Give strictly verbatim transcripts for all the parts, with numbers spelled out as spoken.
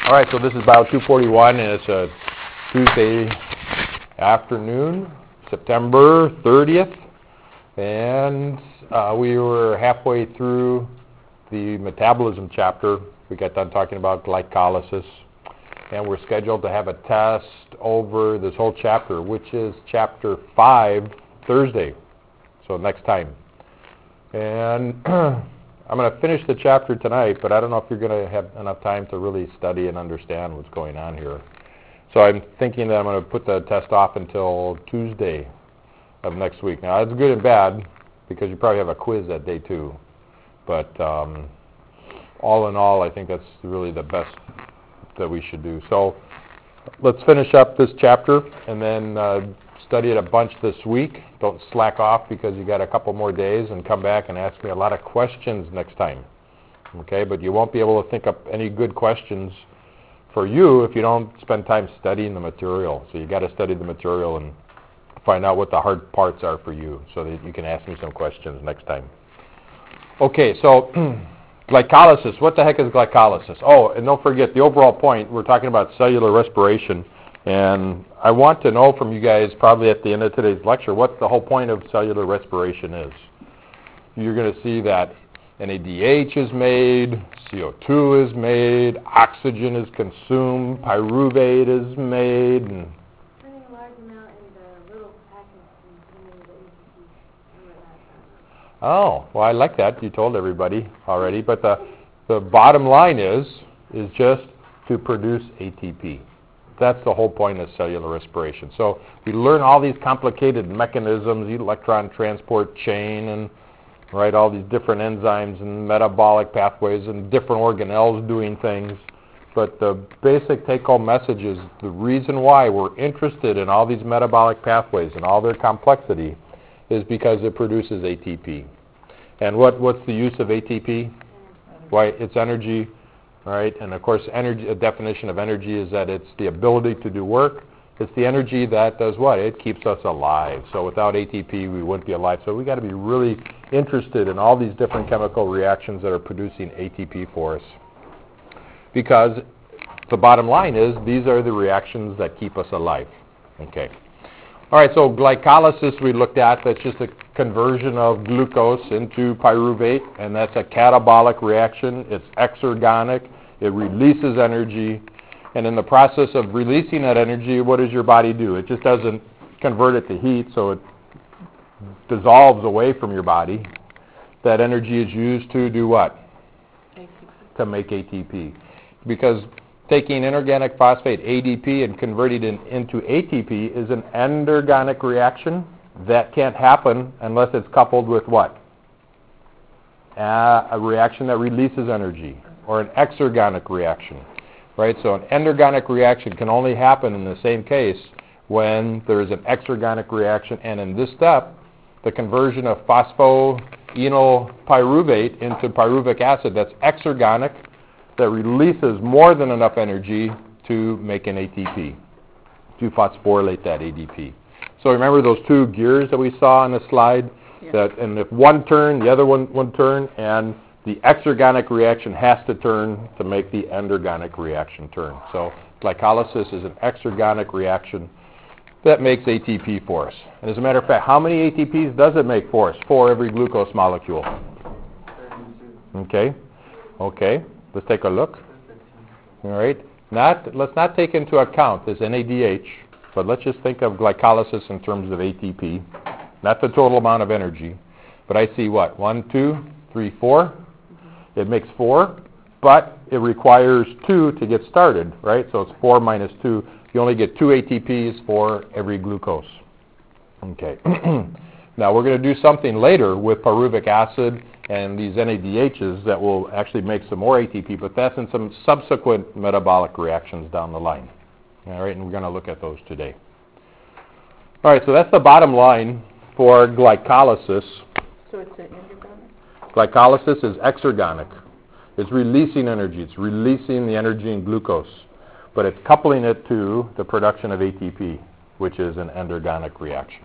All right, so this is Bio two forty-one, and it's a Tuesday afternoon, September thirtieth, and uh, we were halfway through the metabolism chapter. We got done talking about glycolysis, and we're scheduled to have a test over this whole chapter, which is chapter five, Thursday, so next time. And I'm going to finish the chapter tonight, but I don't know if you're going to have enough time to really study and understand what's going on here. So I'm thinking that I'm going to put the test off until Tuesday of next week. Now, that's good and bad, because you probably have a quiz that day too. But um, all in all, I think that's really the best that we should do. So let's finish up this chapter and then uh, study it a bunch this week. Don't slack off because you got a couple more days, and come back and ask me a lot of questions next time. Okay, but you won't be able to think up any good questions for you if you don't spend time studying the material. So you got to study the material and find out what the hard parts are for you so that you can ask me some questions next time. Okay, so glycolysis. What the heck is glycolysis? Oh, and don't forget the overall point. We're talking about cellular respiration. And I want to know from you guys, probably at the end of today's lecture, what the whole point of cellular respiration is. You're going to see that N A D H is made, C O two is made, oxygen is consumed, pyruvate is made. And Putting a large amount in the little packets and putting the A T P. Oh, well, I like that. You told everybody already. But the, the bottom line is, is just to produce A T P. That's the whole point of cellular respiration. So we learn all these complicated mechanisms, electron transport chain, and right, all these different enzymes and metabolic pathways and different organelles doing things. But the basic take-home message is the reason why we're interested in all these metabolic pathways and all their complexity is because it produces A T P. And what, what's the use of A T P? Why, it's energy. Right, and of course, energy. A definition of energy is that it's the ability to do work. It's the energy that does what? It keeps us alive. So without A T P, we wouldn't be alive. So we got to be really interested in all these different chemical reactions that are producing A T P for us, because the bottom line is these are the reactions that keep us alive. Okay. All right, so glycolysis we looked at, that's just a conversion of glucose into pyruvate, and that's a catabolic reaction. It's exergonic. It releases energy, and in the process of releasing that energy, what does your body do? It just doesn't convert it to heat, so it dissolves away from your body. That energy is used to do what? A T P. To make A T P. Because taking inorganic phosphate, A D P, and converting it into A T P is an endergonic reaction. That can't happen unless it's coupled with what? Uh, a reaction that releases energy, or an exergonic reaction. Right? So an endergonic reaction can only happen in the same case when there is an exergonic reaction, and in this step, the conversion of phosphoenolpyruvate into pyruvic acid, that's exergonic, that releases more than enough energy to make an A T P, to phosphorylate that A D P. So remember those two gears that we saw on the slide? Yeah. That, and if one turn, the other one would turn, and the exergonic reaction has to turn to make the endergonic reaction turn. So glycolysis is an exergonic reaction that makes A T P for us. And as a matter of fact, how many A T Ps does it make for us for every glucose molecule? Okay. Okay. Let's take a look. All right. Not, let's not take into account this N A D H, but let's just think of glycolysis in terms of A T P, not the total amount of energy. But I see what? One, two, three, four. Mm-hmm. It makes four, but it requires two to get started, right? So it's four minus two. You only get two A T Ps for every glucose. Okay. Now we're going to do something later with pyruvic acid and these N A D Hs that will actually make some more A T P, but that's in some subsequent metabolic reactions down the line. All right, and we're going to look at those today. All right, so that's the bottom line for glycolysis. So it's an endergonic? Glycolysis is exergonic. It's releasing energy. It's releasing the energy in glucose, but it's coupling it to the production of A T P, which is an endergonic reaction.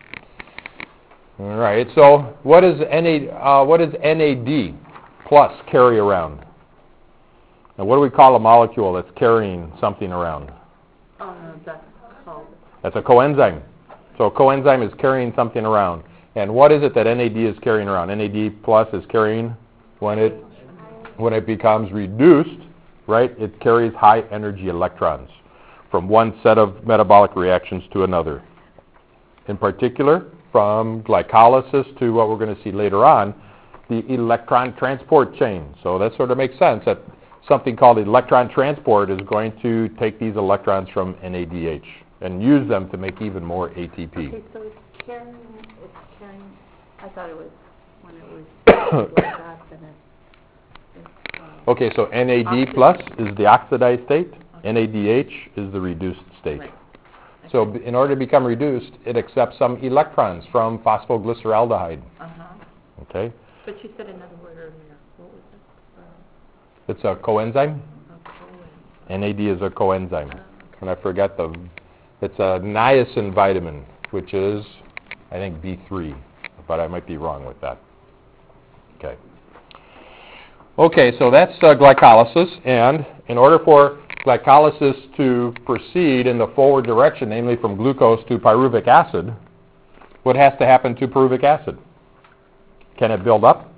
All right, so what is N A, uh, what does N A D plus carry around? And what do we call a molecule that's carrying something around? Uh, that's called... That's a coenzyme. So a coenzyme is carrying something around. And what is it that N A D is carrying around? N A D plus is carrying when it when it becomes reduced, right? It carries high energy electrons from one set of metabolic reactions to another. In particular, from glycolysis to what we're going to see later on, the electron transport chain. So that sort of makes sense that something called electron transport is going to take these electrons from N A D H and use them to make even more A T P. Okay, so it's carrying, it's carrying, I thought it was, when it was like that, then it, it's, uh, Okay, so N A D oxidized. plus is the oxidized state. Okay. N A D H is the reduced state. Right. So b- in order to become reduced, it accepts some electrons from phosphoglyceraldehyde. Uh-huh. Okay? But you said another word earlier. What was it? Uh, It's a coenzyme. a coenzyme. N A D is a coenzyme. Uh, okay. And I forgot the, it's a niacin vitamin, which is, I think, B three, but I might be wrong with that. Okay. Okay, so that's uh, glycolysis, and in order for glycolysis to proceed in the forward direction, namely from glucose to pyruvic acid, what has to happen to pyruvic acid? Can it build up?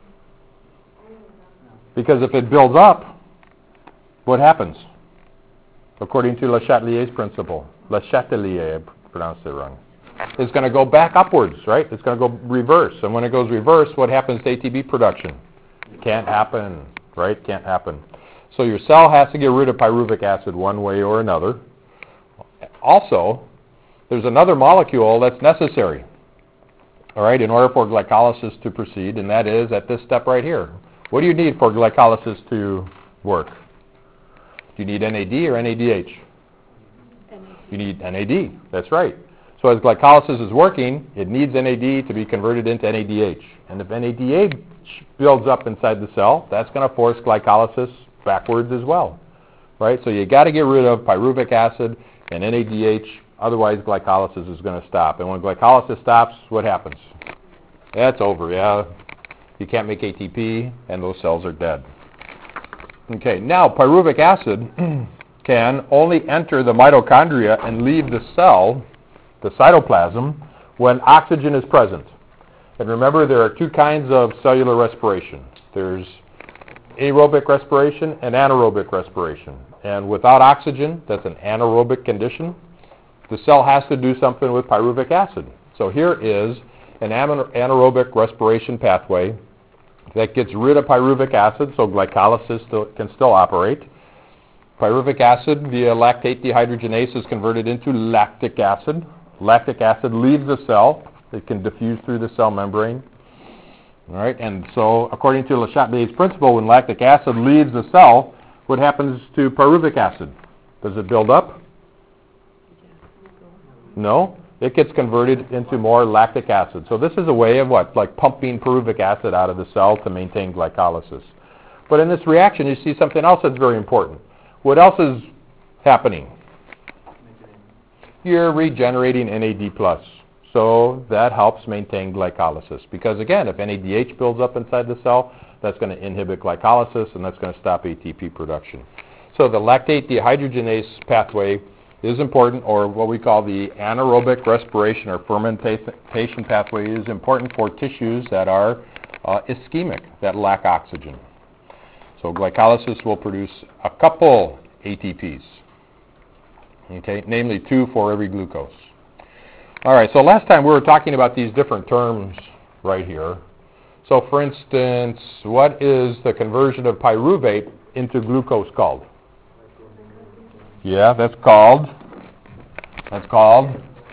Because if it builds up, what happens? According to Le Chatelier's principle. Le Chatelier, I pronounced it wrong. It's going to go back upwards, right? It's going to go reverse. And when it goes reverse, what happens to A T P production? Can't happen, right? Can't happen. So your cell has to get rid of pyruvic acid one way or another. Also, there's another molecule that's necessary, all right, in order for glycolysis to proceed, and that is at this step right here. What do you need for glycolysis to work? Do you need N A D or N A D H? N A D. You need N A D. That's right. So as glycolysis is working, it needs N A D to be converted into N A D H. And if N A D H builds up inside the cell, that's going to force glycolysis backwards as well, right? So you got to get rid of pyruvic acid and N A D H, otherwise glycolysis is going to stop. And when glycolysis stops, what happens? That's over, yeah. You can't make A T P, and those cells are dead. Okay, now pyruvic acid can only enter the mitochondria and leave the cell, the cytoplasm, when oxygen is present. And remember, there are two kinds of cellular respiration. There's aerobic respiration and anaerobic respiration. And without oxygen, that's an anaerobic condition. The cell has to do something with pyruvic acid. So here is an anaerobic respiration pathway that gets rid of pyruvic acid, so glycolysis still, can still operate. Pyruvic acid via lactate dehydrogenase is converted into lactic acid. Lactic acid leaves the cell. It can diffuse through the cell membrane. All right, and so according to Le Chatelier's principle, when lactic acid leaves the cell, what happens to pyruvic acid? Does it build up? No. It gets converted into more lactic acid. So this is a way of what? Like pumping pyruvic acid out of the cell to maintain glycolysis. But in this reaction, you see something else that's very important. What else is happening? You're regenerating N A D plus. So that helps maintain glycolysis. Because again, if N A D H builds up inside the cell, that's going to inhibit glycolysis and that's going to stop A T P production. So the lactate dehydrogenase pathway is important, or what we call the anaerobic respiration or fermentation pathway is important for tissues that are uh, ischemic, that lack oxygen. So glycolysis will produce a couple A T Ps, okay, namely two for every glucose. All right, so last time we were talking about these different terms right here. So for instance, what is the conversion of pyruvate into glucose called? Yeah, that's called, that's called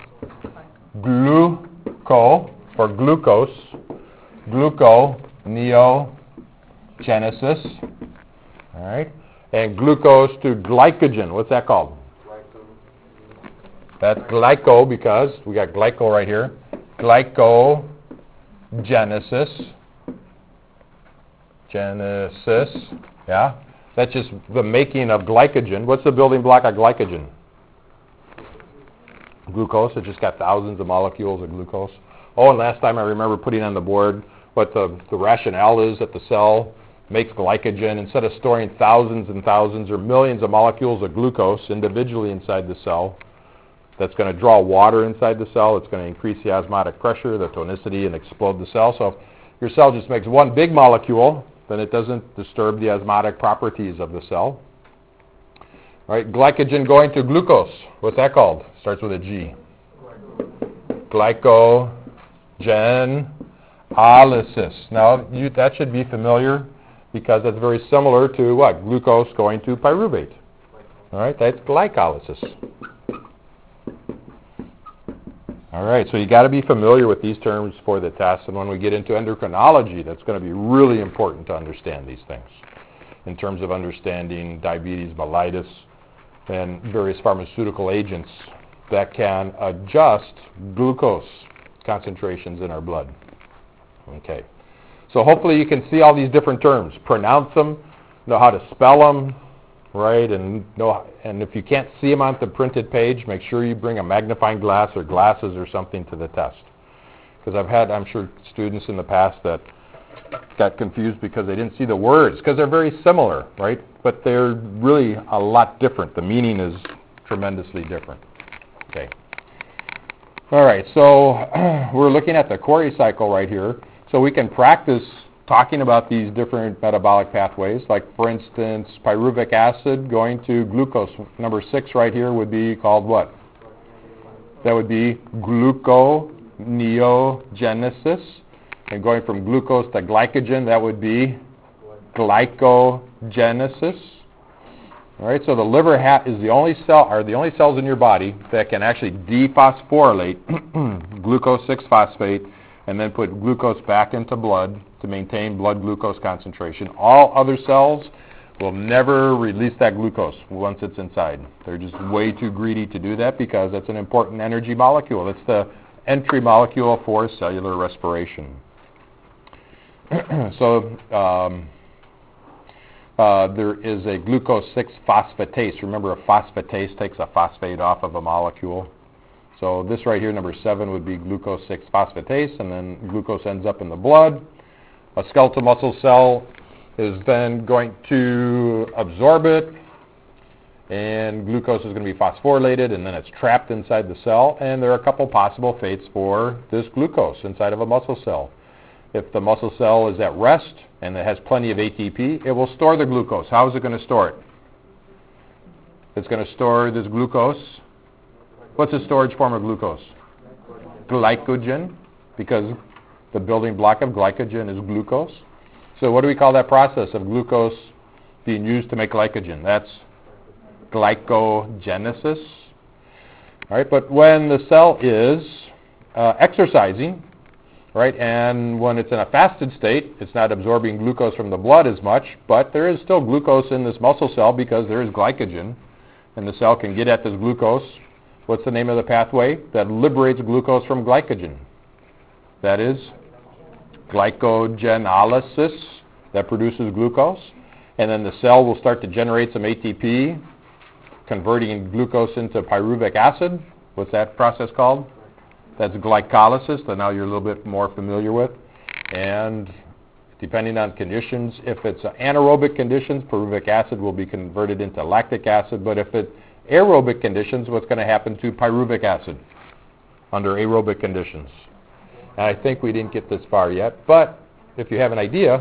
gluco, for glucose, gluconeogenesis, all right, and glucose to glycogen, what's that called? That's glyco because we got glyco right here, glycogenesis, genesis, yeah. That's just the making of glycogen. What's the building block of glycogen? Glucose. It just got thousands of molecules of glucose. Oh, and last time I remember putting on the board what the, the rationale is that the cell makes glycogen. Instead of storing thousands and thousands or millions of molecules of glucose individually inside the cell, that's going to draw water inside the cell. It's going to increase the osmotic pressure, the tonicity, and explode the cell. So if your cell just makes one big molecule, then it doesn't disturb the osmotic properties of the cell. All right, glycogen going to glucose. What's that called? Starts with a G. Glycogenolysis. Now, you, that should be familiar because that's very similar to what? Glucose going to pyruvate. All right, that's glycolysis. All right, so you got to be familiar with these terms for the test, and when we get into endocrinology, that's going to be really important to understand these things in terms of understanding diabetes mellitus and various pharmaceutical agents that can adjust glucose concentrations in our blood. Okay, so hopefully you can see all these different terms, pronounce them, know how to spell them, right, and know, and if you can't see them on the printed page, make sure you bring a magnifying glass or glasses or something to the test. Because I've had, I'm sure, students in the past that got confused because they didn't see the words, because they're very similar, right, but they're really a lot different. The meaning is tremendously different. Okay. All right, so we're looking at the Cori cycle right here, so we can practice talking about these different metabolic pathways, like, for instance, pyruvic acid going to glucose. Number six right here would be called what? That would be gluconeogenesis. And going from glucose to glycogen, that would be glycogenesis. All right, so the liver ha- is the only cell, are the only cells in your body that can actually dephosphorylate glucose six phosphate and then put glucose back into blood to maintain blood glucose concentration. All other cells will never release that glucose once it's inside. They're just way too greedy to do that because that's an important energy molecule. It's the entry molecule for cellular respiration. so um, uh, there is a glucose six phosphatase. Remember, a phosphatase takes a phosphate off of a molecule. So this right here, number seven, would be glucose six phosphatase, and then glucose ends up in the blood. A skeletal muscle cell is then going to absorb it, and glucose is going to be phosphorylated, and then it's trapped inside the cell, and there are a couple possible fates for this glucose inside of a muscle cell. If the muscle cell is at rest and it has plenty of A T P, it will store the glucose. How is it going to store it? It's going to store this glucose. What's the storage form of glucose? Glycogen, because the building block of glycogen is glucose. So what do we call that process of glucose being used to make glycogen? That's glycogenesis. All right, but when the cell is uh, exercising, right, and when it's in a fasted state, it's not absorbing glucose from the blood as much, but there is still glucose in this muscle cell because there is glycogen, and the cell can get at this glucose. What's the name of the pathway that liberates glucose from glycogen? That is glycogenolysis, that produces glucose. And then the cell will start to generate some A T P, converting glucose into pyruvic acid. What's that process called? That's glycolysis, that now you're a little bit more familiar with. And depending on conditions, if it's anaerobic conditions, pyruvic acid will be converted into lactic acid. But if it's aerobic conditions, what's going to happen to pyruvic acid under aerobic conditions? And I think we didn't get this far yet, but if you have an idea,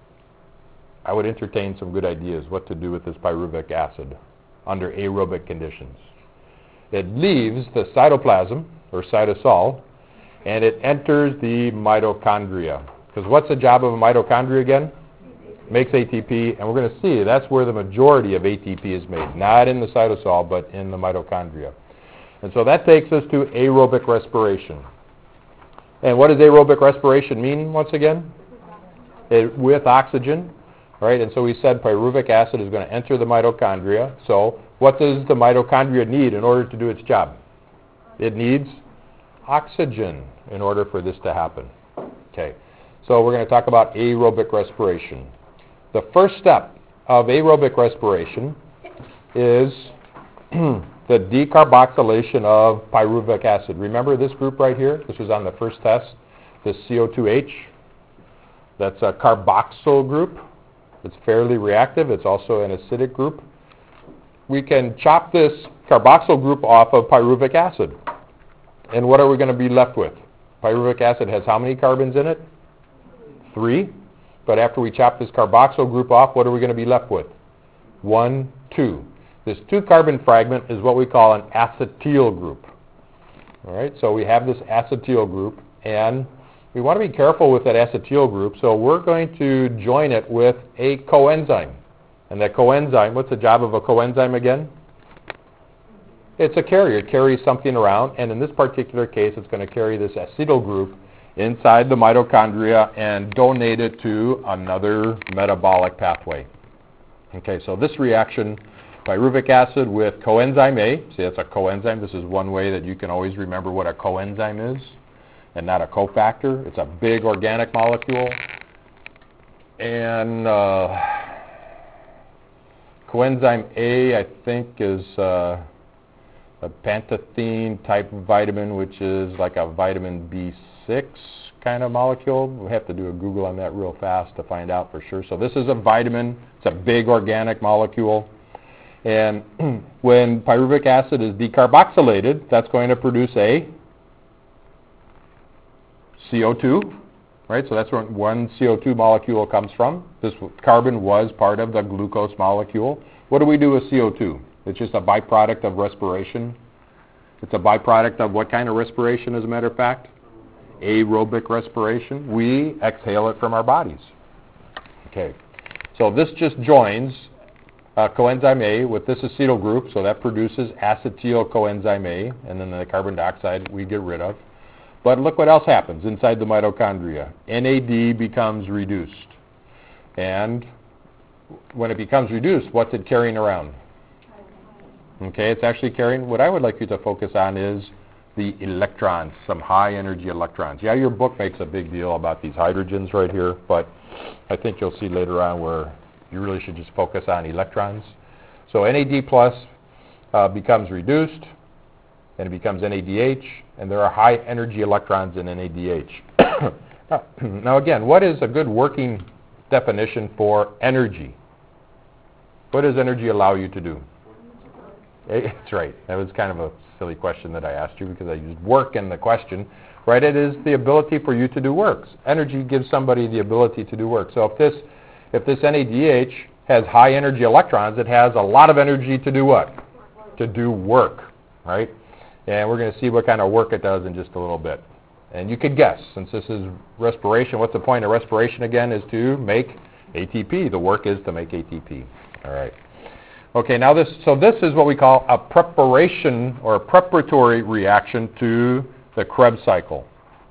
I would entertain some good ideas what to do with this pyruvic acid under aerobic conditions. It leaves the cytoplasm, or cytosol, and it enters the mitochondria. Because what's the job of a mitochondria again? Makes A T P, and we're going to see that's where the majority of A T P is made, not in the cytosol, but in the mitochondria. And so that takes us to aerobic respiration. And what does aerobic respiration mean, once again? It, with oxygen, right? And so we said pyruvic acid is going to enter the mitochondria. So what does the mitochondria need in order to do its job? It needs oxygen in order for this to happen. Okay, so we're going to talk about aerobic respiration. The first step of aerobic respiration is the decarboxylation of pyruvic acid. Remember this group right here? This was on the first test, this C O two H. That's a carboxyl group. It's fairly reactive. It's also an acidic group. We can chop this carboxyl group off of pyruvic acid. And what are we going to be left with? Pyruvic acid has how many carbons in it? Three. But after we chop this carboxyl group off, what are we going to be left with? One, two. This two-carbon fragment is what we call an acetyl group. All right, so we have this acetyl group, and we want to be careful with that acetyl group, so we're going to join it with a coenzyme. And that coenzyme, what's the job of a coenzyme again? It's a carrier. It carries something around, and in this particular case, it's going to carry this acetyl group inside the mitochondria and donate it to another metabolic pathway. Okay, so this reaction, pyruvic acid with coenzyme A, see that's a coenzyme. This is one way that you can always remember what a coenzyme is and not a cofactor. It's a big organic molecule. And uh, coenzyme A, I think, is uh, a pantethine type of vitamin, which is like a vitamin B six kind of molecule. We have to do a Google on that real fast to find out for sure. So this is a vitamin. It's a big organic molecule. And when pyruvic acid is decarboxylated, that's going to produce a C O two, right? So that's where one C O two molecule comes from. This carbon was part of the glucose molecule. What do we do with C O two? It's just a byproduct of respiration. It's a byproduct of what kind of respiration, as a matter of fact? Aerobic respiration. We exhale it from our bodies. Okay, so this just joins uh, coenzyme A with this acetyl group, so that produces acetyl coenzyme A, and then the carbon dioxide we get rid of. But look what else happens inside the mitochondria. N A D becomes reduced. And when it becomes reduced, what's it carrying around? Okay, it's actually carrying, what I would like you to focus on is the electrons, some high energy electrons. Yeah, your book makes a big deal about these hydrogens right here, but I think you'll see later on where you really should just focus on electrons. So N A D plus uh, becomes reduced, and it becomes N A D H, and there are high energy electrons in N A D H. now, now again, what is a good working definition for energy? What does energy allow you to do? That's right. That was kind of a silly question that I asked you because I used work in the question. Right? It is the ability for you to do work. Energy gives somebody the ability to do work. So if this if this N A D H has high energy electrons, it has a lot of energy to do what? To do work. Right? And we're going to see what kind of work it does in just a little bit. And you could guess, since this is respiration, what's the point of respiration again? Is to make A T P. The work is to make A T P. All right. Okay, now this, so this is what we call a preparation or a preparatory reaction to the Krebs cycle.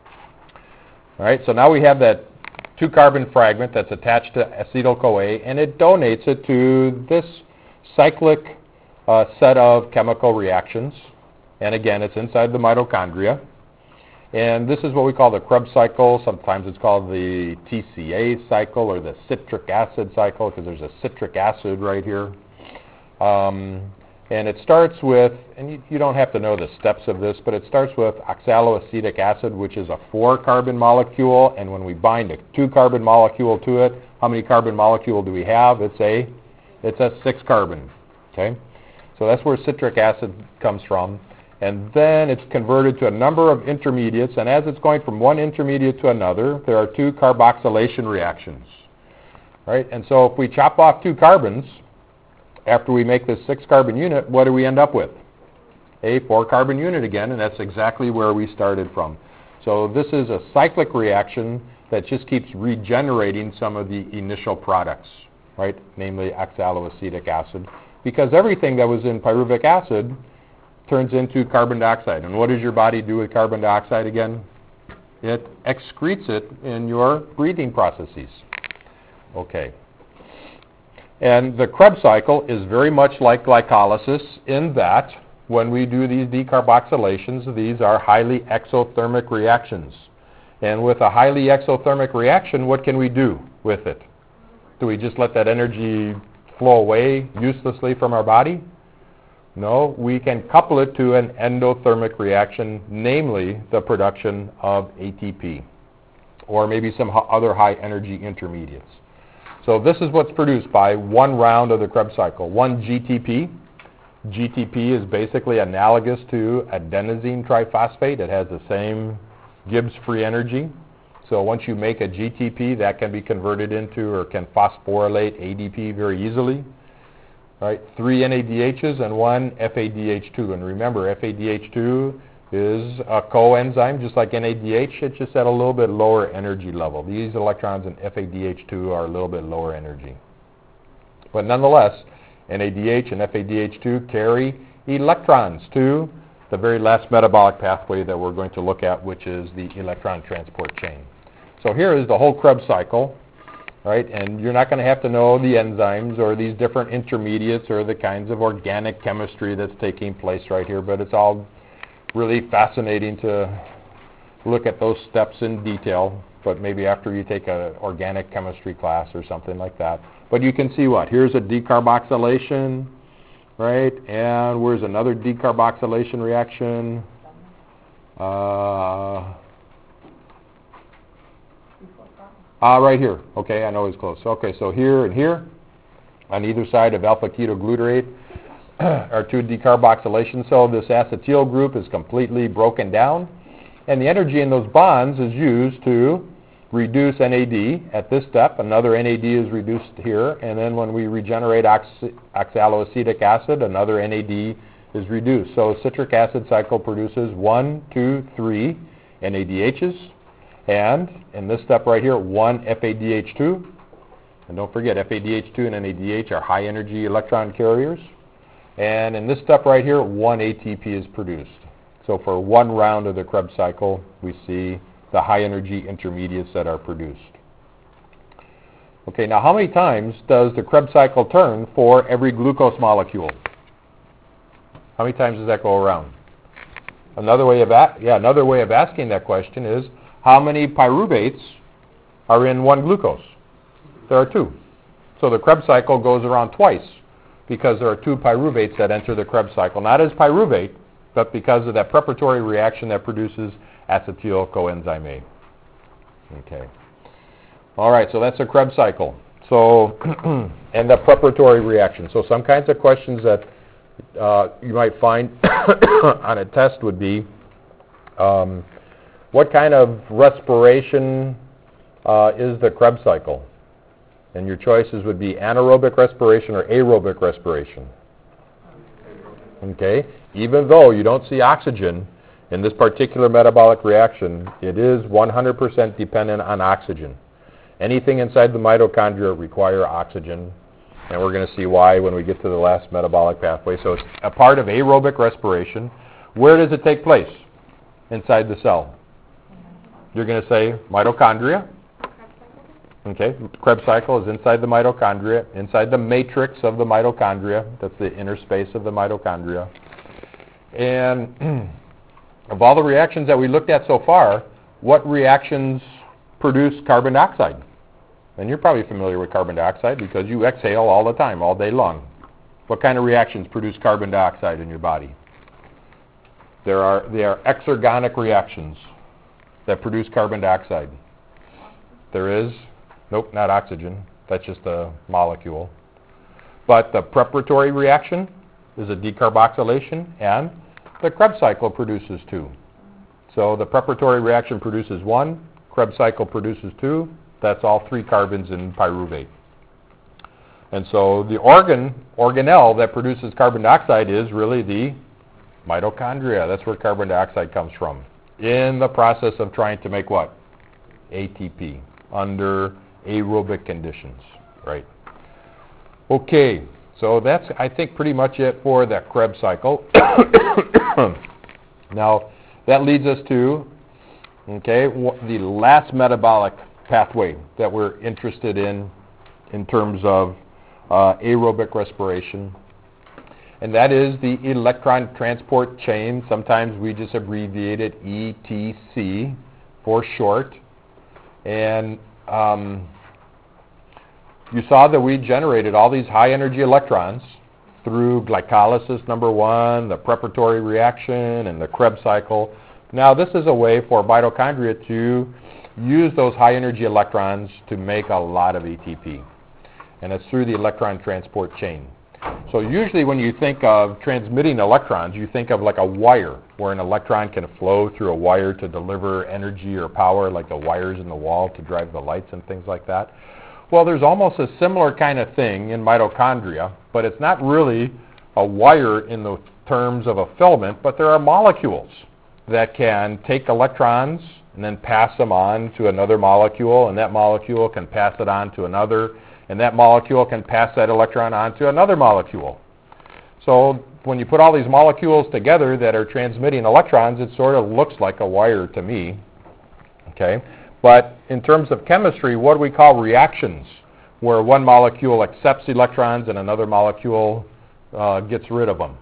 All right, so now we have that two-carbon fragment that's attached to acetyl-CoA, and it donates it to this cyclic uh, set of chemical reactions. And again, it's inside the mitochondria. And this is what we call the Krebs cycle. Sometimes it's called the T C A cycle or the citric acid cycle because there's a citric acid right here. Um, and it starts with, and you, you don't have to know the steps of this, but it starts with oxaloacetic acid, which is a four-carbon molecule. And when we bind a two-carbon molecule to it, how many carbon molecule do we have? It's a, it's a six-carbon. Okay, so that's where citric acid comes from. And then it's converted to a number of intermediates, and as it's going from one intermediate to another, there are two carboxylation reactions. Right? And so if we chop off two carbons, after we make this six-carbon unit, what do we end up with? A four-carbon unit again, and that's exactly where we started from. So this is a cyclic reaction that just keeps regenerating some of the initial products, right? Namely oxaloacetic acid, because everything that was in pyruvic acid turns into carbon dioxide. And what does your body do with carbon dioxide again? It excretes it in your breathing processes. Okay. And the Krebs cycle is very much like glycolysis in that when we do these decarboxylations, these are highly exothermic reactions. And with a highly exothermic reaction, what can we do with it? Do we just let that energy flow away uselessly from our body? No, we can couple it to an endothermic reaction, namely the production of A T P, or maybe some other high energy intermediates. So this is what's produced by one round of the Krebs cycle, one G T P. G T P is basically analogous to adenosine triphosphate. It has the same Gibbs free energy. So once you make a G T P, that can be converted into or can phosphorylate A D P very easily. Right? Three N A D Hs and one F A D H two. And remember, F A D H two is a coenzyme, just like N A D H. It's just at a little bit lower energy level. These electrons in F A D H two are a little bit lower energy. But nonetheless, N A D H and F A D H two carry electrons to the very last metabolic pathway that we're going to look at, which is the electron transport chain. So here is the whole Krebs cycle, right? And you're not going to have to know the enzymes or these different intermediates or the kinds of organic chemistry that's taking place right here, but it's all really fascinating to look at those steps in detail, but maybe after you take an organic chemistry class or something like that. But you can see what? Here's a decarboxylation, right? And where's another decarboxylation reaction? Uh, ah, right here. Okay, I know it's close. Okay, so here and here, on either side of alpha-ketoglutarate, are two decarboxylations. So this acetyl group is completely broken down, and the energy in those bonds is used to reduce N A D at this step. Another N A D is reduced here, and then when we regenerate oxy- oxaloacetic acid, another N A D is reduced. So citric acid cycle produces one, two, three N A D Hs, and in this step right here, one F A D H two. And don't forget, F A D H two and N A D H are high energy electron carriers. And in this step right here, one A T P is produced. So for one round of the Krebs cycle, we see the high energy intermediates that are produced. Okay, now how many times does the Krebs cycle turn for every glucose molecule? How many times does that go around? Another way of a- yeah, another way of asking that question is how many pyruvates are in one glucose? There are two. So the Krebs cycle goes around twice, because there are two pyruvates that enter the Krebs cycle. Not as pyruvate, but because of that preparatory reaction that produces acetyl coenzyme A. Okay. All right, so that's a Krebs cycle. So, and the preparatory reaction. So some kinds of questions that uh, you might find on a test would be, um, what kind of respiration uh, is the Krebs cycle? And your choices would be anaerobic respiration or aerobic respiration. Okay? Even though you don't see oxygen in this particular metabolic reaction, it is one hundred percent dependent on oxygen. Anything inside the mitochondria require oxygen, and we're going to see why when we get to the last metabolic pathway. So it's a part of aerobic respiration. Where does it take place? Inside the cell. You're going to say mitochondria. Okay, Krebs cycle is inside the mitochondria, inside the matrix of the mitochondria. That's the inner space of the mitochondria. And of all the reactions that we looked at so far, what reactions produce carbon dioxide? And you're probably familiar with carbon dioxide because you exhale all the time, all day long. What kind of reactions produce carbon dioxide in your body? There are, there are exergonic reactions that produce carbon dioxide. There is Nope, not oxygen. That's just a molecule. But the preparatory reaction is a decarboxylation, and the Krebs cycle produces two. So the preparatory reaction produces one, Krebs cycle produces two. That's all three carbons in pyruvate. And so the organ, organelle that produces carbon dioxide is really the mitochondria. That's where carbon dioxide comes from. In the process of trying to make what? A T P under aerobic conditions, right? Okay, so that's, I think, pretty much it for that Krebs cycle. Now, that leads us to, okay, the last metabolic pathway that we're interested in in terms of uh, aerobic respiration, and that is the electron transport chain. Sometimes we just abbreviate it E T C for short. And um, you saw that we generated all these high energy electrons through glycolysis number one, the preparatory reaction, and the Krebs cycle. Now this is a way for mitochondria to use those high energy electrons to make a lot of A T P. and it's through the electron transport chain. So usually when you think of transmitting electrons, you think of like a wire, where an electron can flow through a wire to deliver energy or power, like the wires in the wall to drive the lights and things like that. Well, there's almost a similar kind of thing in mitochondria, but it's not really a wire in the terms of a filament, but there are molecules that can take electrons and then pass them on to another molecule, and that molecule can pass it on to another, and that molecule can pass that electron on to another molecule. So when you put all these molecules together that are transmitting electrons, it sort of looks like a wire to me. Okay? But in terms of chemistry, what do we call reactions, where one molecule accepts electrons and another molecule uh, gets rid of them?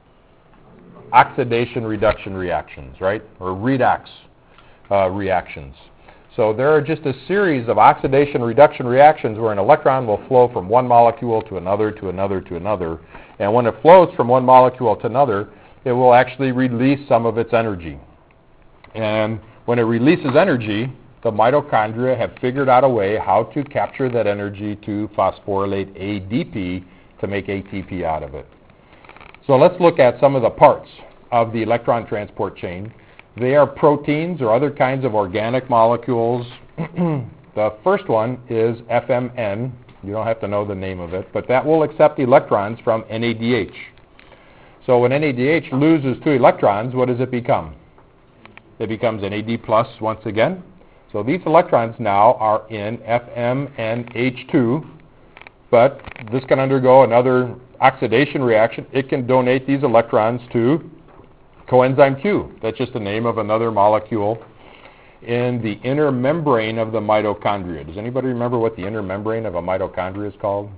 Oxidation reduction reactions, right? Or redox uh, reactions. So there are just a series of oxidation reduction reactions where an electron will flow from one molecule to another, to another, to another. And when it flows from one molecule to another, it will actually release some of its energy. And when it releases energy, the mitochondria have figured out a way how to capture that energy to phosphorylate A D P to make A T P out of it. So let's look at some of the parts of the electron transport chain. They are proteins or other kinds of organic molecules. The first one is F M N. You don't have to know the name of it, but that will accept electrons from N A D H. So when N A D H loses two electrons, what does it become? It becomes N A D plus once again. So these electrons now are in F M N H two, but this can undergo another oxidation reaction. It can donate these electrons to coenzyme Q. That's just the name of another molecule in the inner membrane of the mitochondria. Does anybody remember what the inner membrane of a mitochondria is called?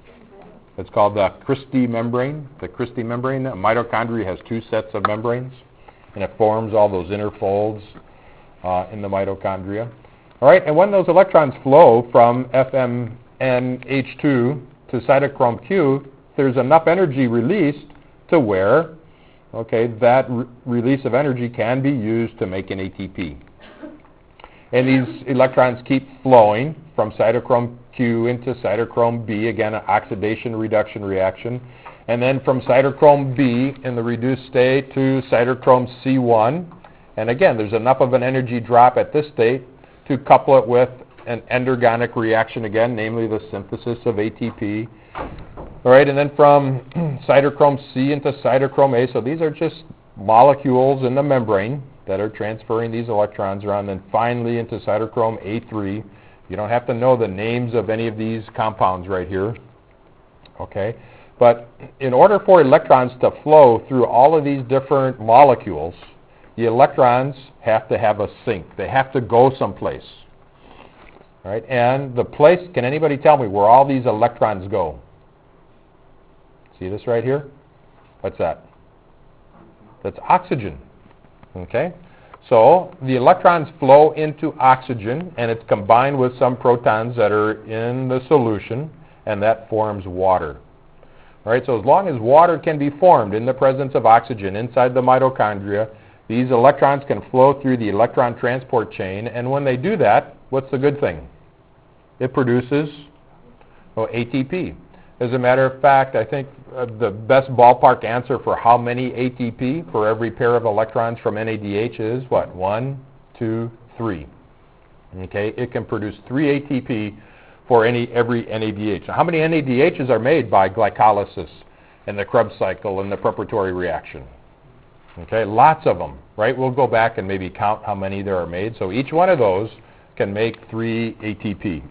It's called the Christie membrane. The Christie membrane. A mitochondria has two sets of membranes, and it forms all those inner folds uh, in the mitochondria. All right, and when those electrons flow from F M N H two to cytochrome Q, there's enough energy released to where, okay, that re- release of energy can be used to make an A T P. And these electrons keep flowing from cytochrome Q into cytochrome B, again, an oxidation reduction reaction. And then from cytochrome B in the reduced state to cytochrome C one. And again, there's enough of an energy drop at this state to couple it with an endergonic reaction again, namely the synthesis of A T P. All right, and then from cytochrome C into cytochrome A, so these are just molecules in the membrane that are transferring these electrons around, then finally into cytochrome A three. You don't have to know the names of any of these compounds right here, okay? But in order for electrons to flow through all of these different molecules, the electrons have to have a sink. They have to go someplace, all right? And the place, can anybody tell me where all these electrons go? See this right here? What's that? That's oxygen. Okay? So the electrons flow into oxygen, and it's combined with some protons that are in the solution, and that forms water. All right? So as long as water can be formed in the presence of oxygen inside the mitochondria, these electrons can flow through the electron transport chain, and when they do that, what's the good thing? It produces well, A T P. As a matter of fact, I think uh, the best ballpark answer for how many A T P for every pair of electrons from N A D H is what? One, two, three. Okay, it can produce three A T P for any every N A D H. Now, how many N A D Hs are made by glycolysis and the Krebs cycle and the preparatory reaction? Okay, lots of them, right? We'll go back and maybe count how many there are made. So each one of those can make three A T P.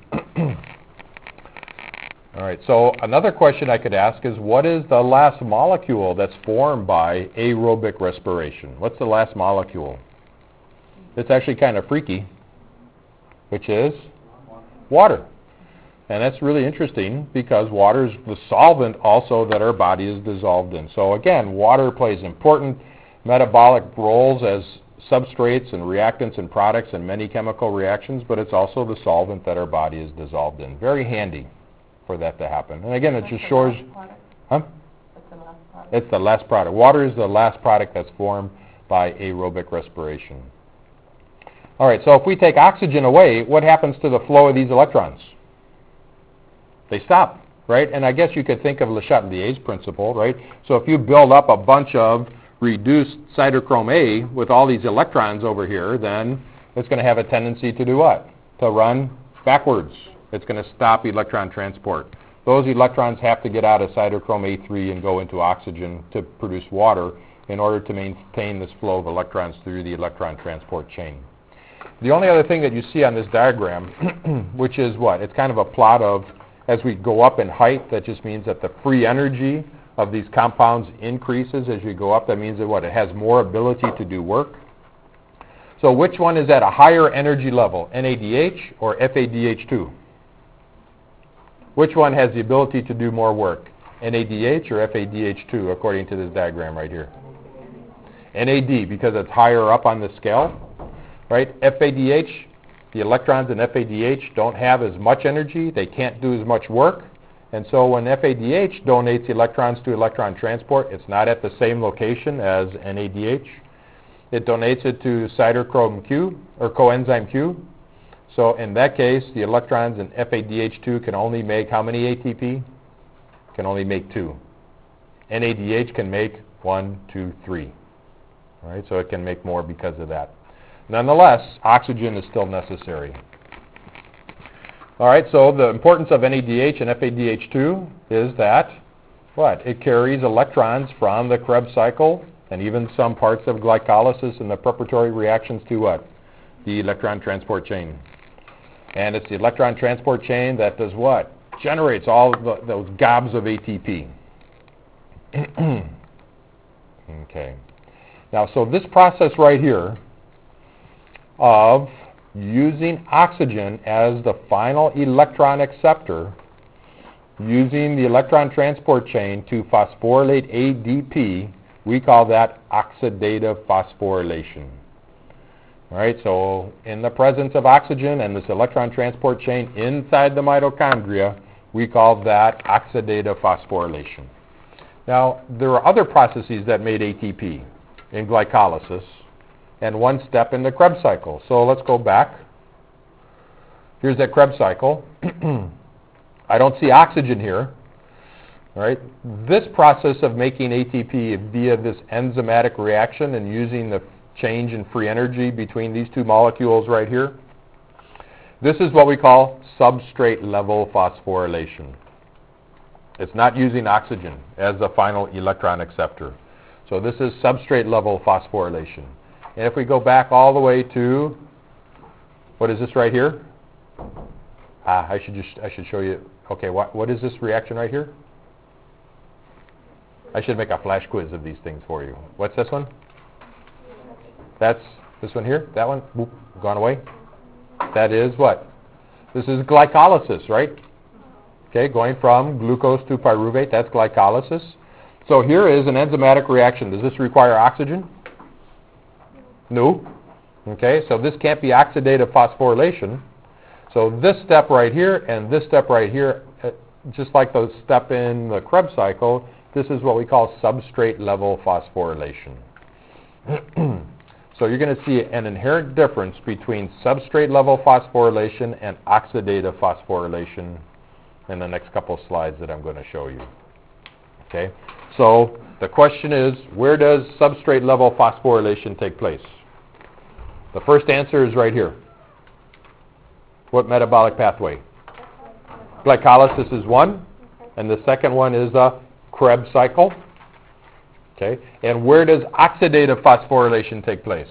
All right, so another question I could ask is, what is the last molecule that's formed by aerobic respiration? What's the last molecule? It's actually kind of freaky, which is water. And that's really interesting because water is the solvent also that our body is dissolved in. So again, water plays important metabolic roles as substrates and reactants and products in many chemical reactions, but it's also the solvent that our body is dissolved in. Very handy for that to happen. And again, it just shows... Huh? It's the last product. It's the last product. Water is the last product that's formed by aerobic respiration. All right, so if we take oxygen away, what happens to the flow of these electrons? They stop, right? And I guess you could think of Le Chatelier's principle, right? So if you build up a bunch of reduced cytochrome A with all these electrons over here, then it's going to have a tendency to do what? To run backwards. It's going to stop electron transport. Those electrons have to get out of cytochrome A three and go into oxygen to produce water in order to maintain this flow of electrons through the electron transport chain. The only other thing that you see on this diagram, which is what? It's kind of a plot of, as we go up in height, that just means that the free energy of these compounds increases as you go up. That means that what? It has more ability to do work. So which one is at a higher energy level, N A D H or F A D H two? Which one has the ability to do more work, N A D H or F A D H two, according to this diagram right here? N A D, because it's higher up on the scale, right? F A D H, the electrons in F A D H don't have as much energy. They can't do as much work. And so when F A D H donates electrons to electron transport, it's not at the same location as N A D H. It donates it to cytochrome Q, or coenzyme Q. So in that case, the electrons in F A D H two can only make how many A T P? Can only make two. N A D H can make one, two, three. All right, so it can make more because of that. Nonetheless, oxygen is still necessary. All right, so the importance of N A D H and F A D H two is that, what? It carries electrons from the Krebs cycle and even some parts of glycolysis and the preparatory reactions to what? The electron transport chain. And it's the electron transport chain that does what? Generates all of the, those gobs of A T P. Okay. Now, so this process right here of using oxygen as the final electron acceptor, using the electron transport chain to phosphorylate A D P, we call that oxidative phosphorylation. All right, so in the presence of oxygen and this electron transport chain inside the mitochondria, we call that oxidative phosphorylation. Now, there are other processes that made A T P in glycolysis and one step in the Krebs cycle. So let's go back. Here's that Krebs cycle. I don't see oxygen here. All right, this process of making A T P via this enzymatic reaction and using the change in free energy between these two molecules right here, this is what we call substrate level phosphorylation. It's not using oxygen as the final electron acceptor. So this is substrate level phosphorylation. And if we go back all the way to, what is this right here? Ah, I should just, I should show you, okay, what, what is this reaction right here? I should make a flash quiz of these things for you. What's this one? That's this one here? That one? Boop, gone away? That is what? This is glycolysis, right? Okay, going from glucose to pyruvate, that's glycolysis. So here is an enzymatic reaction. Does this require oxygen? No. Okay, so this can't be oxidative phosphorylation. So this step right here and this step right here, uh, just like the step in the Krebs cycle, this is what we call substrate level phosphorylation. So you're going to see an inherent difference between substrate level phosphorylation and oxidative phosphorylation in the next couple of slides that I'm going to show you. Okay, so the question is, where does substrate level phosphorylation take place? The first answer is right here. What metabolic pathway? Glycolysis is one, and the second one is the Krebs cycle. Okay, and where does oxidative phosphorylation take place?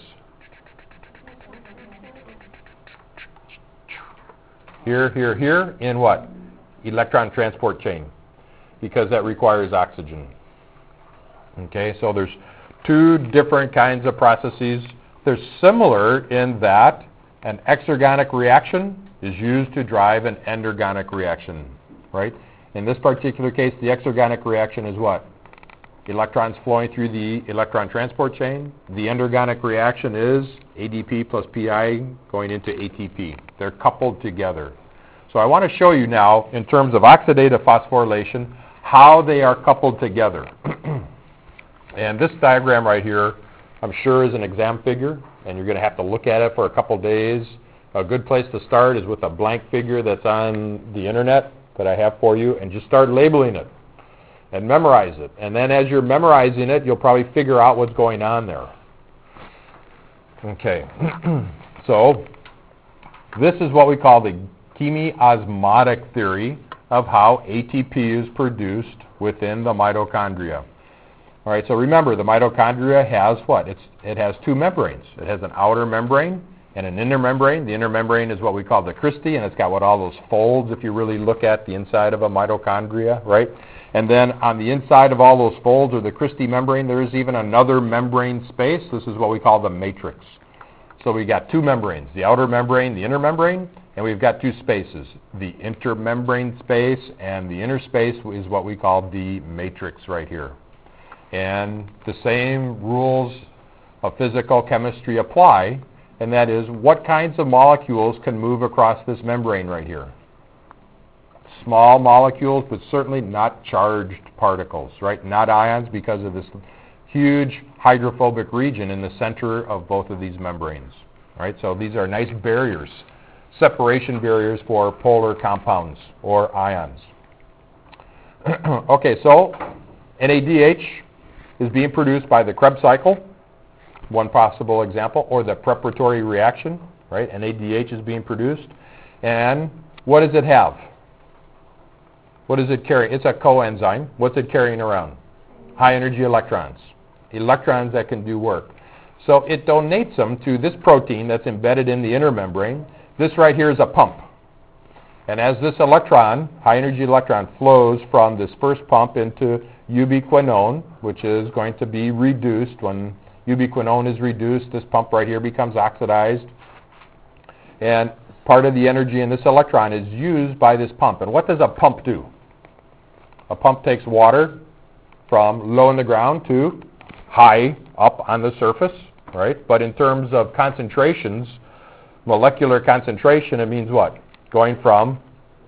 Here, here, here, in what? Electron transport chain, because that requires oxygen. Okay, so there's two different kinds of processes. They're similar in that an exergonic reaction is used to drive an endergonic reaction, right? In this particular case, the exergonic reaction is what? Electrons flowing through the electron transport chain. The endergonic reaction is A D P plus P I going into A T P. They're coupled together. So I want to show you now, in terms of oxidative phosphorylation, how they are coupled together. And this diagram right here, I'm sure is an exam figure, and you're going to have to look at it for a couple days. A good place to start is with a blank figure that's on the internet that I have for you and just start labeling it and memorize it. And then as you're memorizing it, you'll probably figure out what's going on there. Okay. So this is what we call the chemiosmotic theory of how A T P is produced within the mitochondria. All right, so remember, the mitochondria has what? It's, it has two membranes. It has an outer membrane and an inner membrane. The inner membrane is what we call the cristae, and it's got what all those folds if you really look at the inside of a mitochondria, right? And then on the inside of all those folds or the cristae membrane, there is even another membrane space. This is what we call the matrix. So we got two membranes, the outer membrane, the inner membrane, and we've got two spaces. The intermembrane space and the inner space is what we call the matrix right here. And the same rules of physical chemistry apply, and that is what kinds of molecules can move across this membrane right here. Small molecules, but certainly not charged particles, right? Not ions because of this huge hydrophobic region in the center of both of these membranes, right? So these are nice barriers, separation barriers for polar compounds or ions. Okay, so N A D H is being produced by the Krebs cycle, one possible example, or the preparatory reaction, right? N A D H is being produced. And what does it have? What does it carry? It's a coenzyme. What's it carrying around? High energy electrons. Electrons that can do work. So it donates them to this protein that's embedded in the inner membrane. This right here is a pump. And as this electron, high energy electron, flows from this first pump into ubiquinone, which is going to be reduced. When ubiquinone is reduced, this pump right here becomes oxidized. And part of the energy in this electron is used by this pump. And what does a pump do? A pump takes water from low in the ground to high up on the surface, right? But in terms of concentrations, molecular concentration, it means what? Going from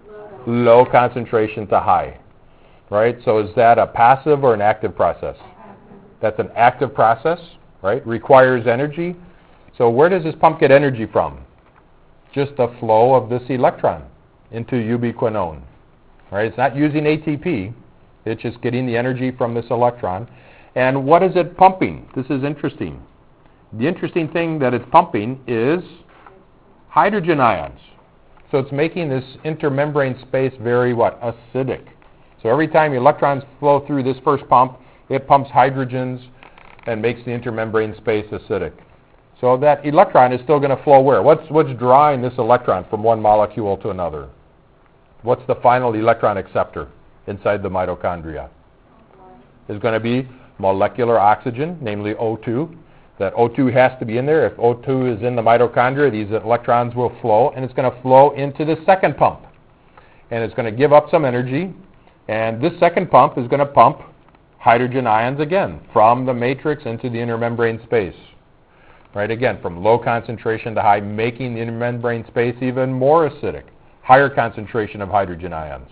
low concentration to high, right? So is that a passive or an active process? That's an active process, right? Requires energy. So where does this pump get energy from? Just the flow of this electron into ubiquinone, right? It's not using A T P. It's just getting the energy from this electron. And what is it pumping? This is interesting. The interesting thing that it's pumping is hydrogen ions. So it's making this intermembrane space very, what, acidic. So every time electrons flow through this first pump, it pumps hydrogens and makes the intermembrane space acidic. So that electron is still going to flow where? What's, what's drawing this electron from one molecule to another? What's the final electron acceptor inside the mitochondria? It's going to be molecular oxygen, namely O two. That O two has to be in there. If O two is in the mitochondria, these electrons will flow, and it's going to flow into the second pump. And it's going to give up some energy, and this second pump is going to pump hydrogen ions again from the matrix into the intermembrane space. Right, again, from low concentration to high, making the intermembrane space even more acidic, higher concentration of hydrogen ions.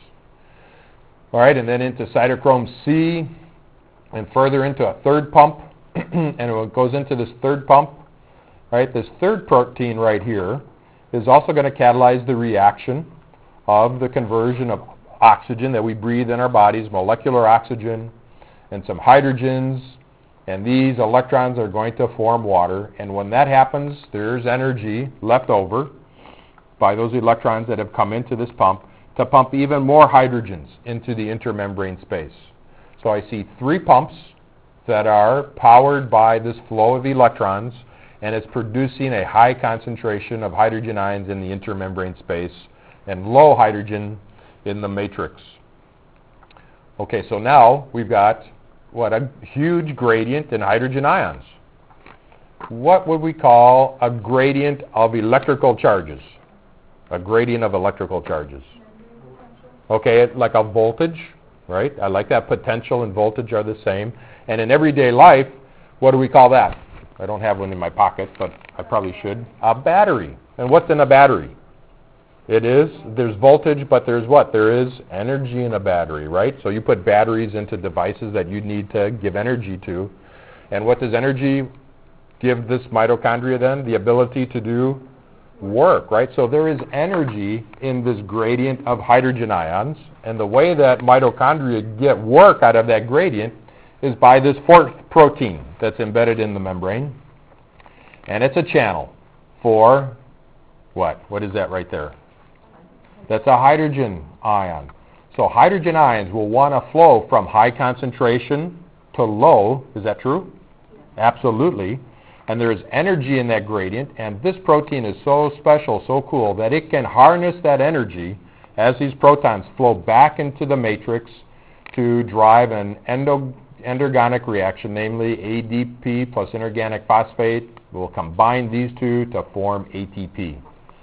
All right, and then into cytochrome C, and further into a third pump, and it goes into this third pump. Right, this third protein right here is also going to catalyze the reaction of the conversion of oxygen that we breathe in our bodies, molecular oxygen, and some hydrogens. And these electrons are going to form water. And when that happens, there's energy left over by those electrons that have come into this pump to pump even more hydrogens into the intermembrane space. So I see three pumps that are powered by this flow of electrons, and it's producing a high concentration of hydrogen ions in the intermembrane space and low hydrogen in the matrix. Okay, so now we've got what, a huge gradient in hydrogen ions. What would we call a gradient of electrical charges? A gradient of electrical charges. Okay, it, like a voltage, right? I like that. Potential and voltage are the same. And in everyday life, what do we call that? I don't have one in my pocket, but I probably should. A battery. And what's in a battery? It is, there's voltage, but there's what? There is energy in a battery, right? So you put batteries into devices that you need to give energy to. And what does energy give this mitochondria then? The ability to do work, right? So there is energy in this gradient of hydrogen ions, and the way that mitochondria get work out of that gradient is by this fourth protein that's embedded in the membrane, and it's a channel for what? What is that right there? That's a hydrogen ion. So hydrogen ions will want to flow from high concentration to low. Is that true? Absolutely. And there's energy in that gradient, and this protein is so special, so cool, that it can harness that energy as these protons flow back into the matrix to drive an endo, endergonic reaction, namely A D P plus inorganic phosphate. We'll combine these two to form A T P.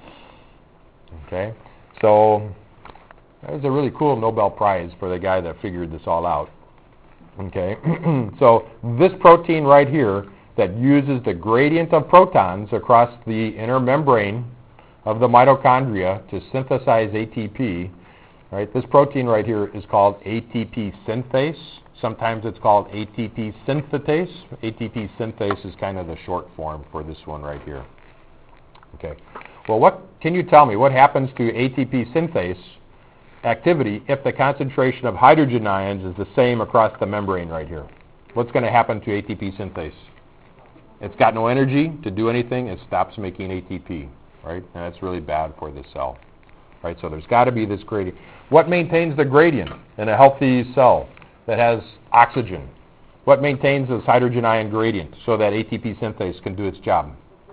Okay? So that was a really cool Nobel Prize for the guy that figured this all out. Okay? So this protein right here that uses the gradient of protons across the inner membrane of the mitochondria to synthesize A T P, right? This protein right here is called A T P synthase. Sometimes it's called A T P synthetase. A T P synthase is kind of the short form for this one right here. Okay. Well, what can you tell me? What happens to A T P synthase activity if the concentration of hydrogen ions is the same across the membrane right here? What's going to happen to A T P synthase? It's got no energy to do anything. It stops making A T P, right? And that's really bad for the cell, right? So there's got to be this gradient. What maintains the gradient in a healthy cell that has oxygen? What maintains this hydrogen ion gradient so that A T P synthase can do its job?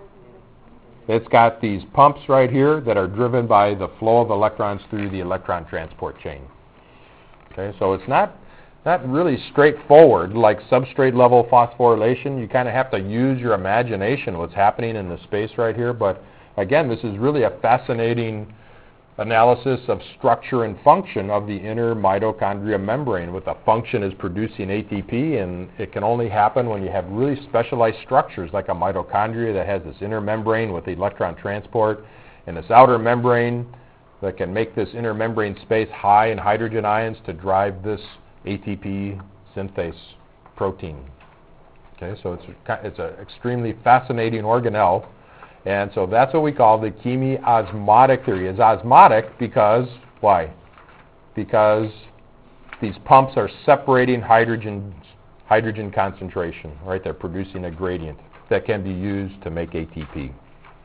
It's got these pumps right here that are driven by the flow of electrons through the electron transport chain. Okay, so it's not not really straightforward like substrate level phosphorylation. You kind of have to use your imagination what's happening in the space right here. But again, this is really a fascinating analysis of structure and function of the inner mitochondria membrane, with the function is producing A T P, and it can only happen when you have really specialized structures like a mitochondria that has this inner membrane with electron transport and this outer membrane that can make this inner membrane space high in hydrogen ions to drive this A T P synthase protein. Okay, so it's a, it's an extremely fascinating organelle. And so that's what we call the chemiosmotic theory. It's osmotic because, why? Because these pumps are separating hydrogen, hydrogen concentration, right? They're producing a gradient that can be used to make A T P.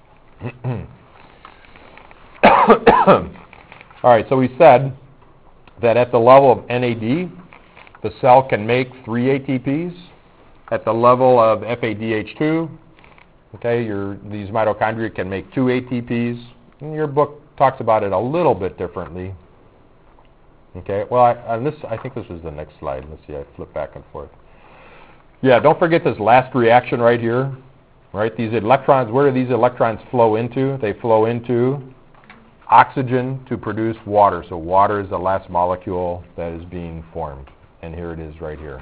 All right, so we said that at the level of N A D, the cell can make three A T Ps. At the level of F A D H two, okay, your, these mitochondria can make two A T Ps. And your book talks about it a little bit differently. Okay, well, I, on this, I think this is the next slide. Let's see, I flip back and forth. Yeah, don't forget this last reaction right here. Right, these electrons, where do these electrons flow into? They flow into oxygen to produce water. So water is the last molecule that is being formed. And here it is right here.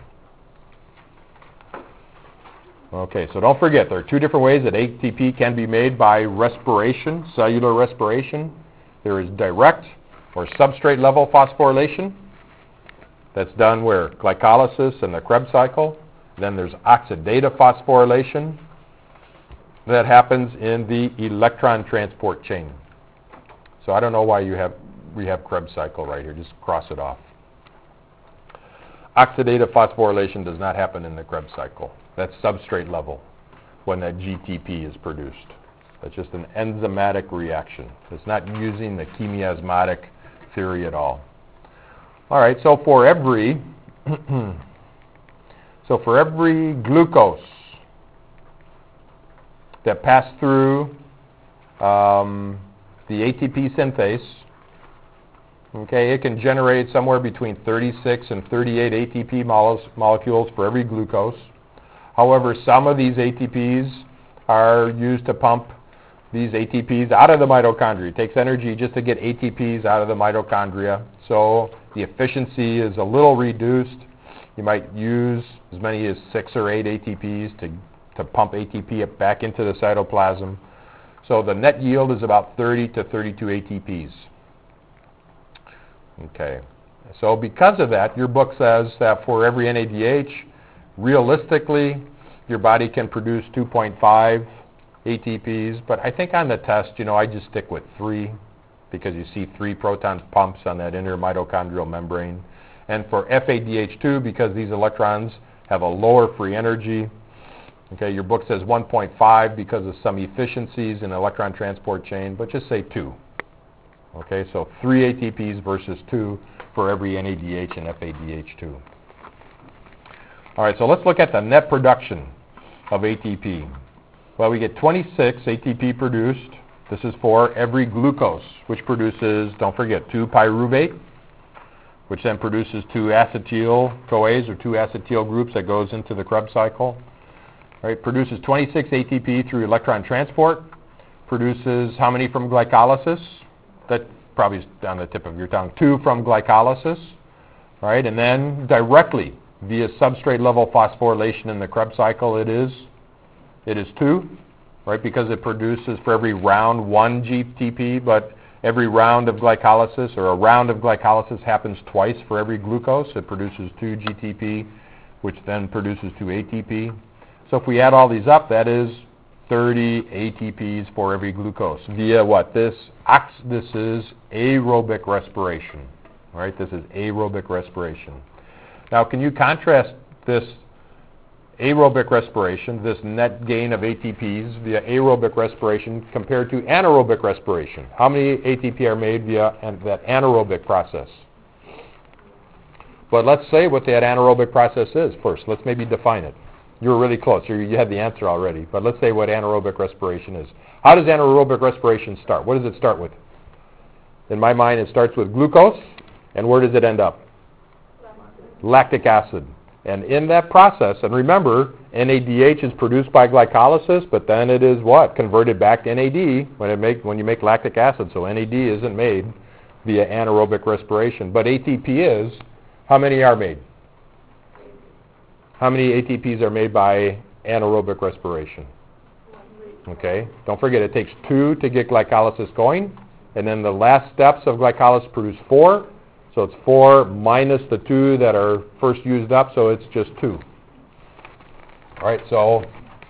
Okay, so don't forget, there are two different ways that A T P can be made by respiration, cellular respiration. There is direct or substrate level phosphorylation. That's done where? Glycolysis and the Krebs cycle. Then there's oxidative phosphorylation that happens in the electron transport chain. So I don't know why you have we have Krebs cycle right here. Just cross it off. Oxidative phosphorylation does not happen in the Krebs cycle. That's substrate level when that G T P is produced. That's just an enzymatic reaction. It's not using the chemiosmotic theory at all. All right, so for every so for every glucose that passed through um, the A T P synthase, okay, it can generate somewhere between thirty-six and thirty-eight A T P mole- molecules for every glucose. However, some of these A T Ps are used to pump these A T Ps out of the mitochondria. It takes energy just to get A T Ps out of the mitochondria, so the efficiency is a little reduced. You might use as many as six or eight A T Ps to, to pump A T P back into the cytoplasm. So the net yield is about thirty to thirty-two A T Ps. Okay, so because of that, your book says that for every N A D H, realistically, your body can produce two point five A T Ps, but I think on the test, you know, I just stick with three because you see three proton pumps on that inner mitochondrial membrane. And for F A D H two, because these electrons have a lower free energy, okay, your book says one point five because of some efficiencies in electron transport chain, but just say two. Okay, so three A T Ps versus two for every N A D H and F A D H two. All right, so let's look at the net production of A T P. Well, we get twenty-six A T P produced. This is for every glucose, which produces, don't forget, two pyruvate, which then produces two acetyl-CoAs or two acetyl groups that goes into the Krebs cycle. All right, produces twenty-six A T P through electron transport. Produces how many from glycolysis? That probably is on the tip of your tongue. Two from glycolysis. All right, and then directly via substrate level phosphorylation in the Krebs cycle, it is it is two, right? Because it produces for every round one G T P, but every round of glycolysis or a round of glycolysis happens twice for every glucose. It produces two G T P, which then produces two A T P. So if we add all these up, that is thirty A T Ps for every glucose via what? This ox this is aerobic respiration, right? This is aerobic respiration. Now, can you contrast this aerobic respiration, this net gain of A T Ps via aerobic respiration compared to anaerobic respiration? How many A T P are made via an, that anaerobic process? But let's say what that anaerobic process is first. Let's maybe define it. You were really close. You, you had the answer already. But let's say what anaerobic respiration is. How does anaerobic respiration start? What does it start with? In my mind, it starts with glucose. And where does it end up? Lactic acid. And in that process, and remember, N A D H is produced by glycolysis, but then it is what? Converted back to N A D when, it make, when you make lactic acid. So N A D isn't made via anaerobic respiration. But A T P is. How many are made? How many A T Ps are made by anaerobic respiration? Okay. Don't forget, it takes two to get glycolysis going, and then the last steps of glycolysis produce four. So it's four minus the two that are first used up, so it's just two. All right, so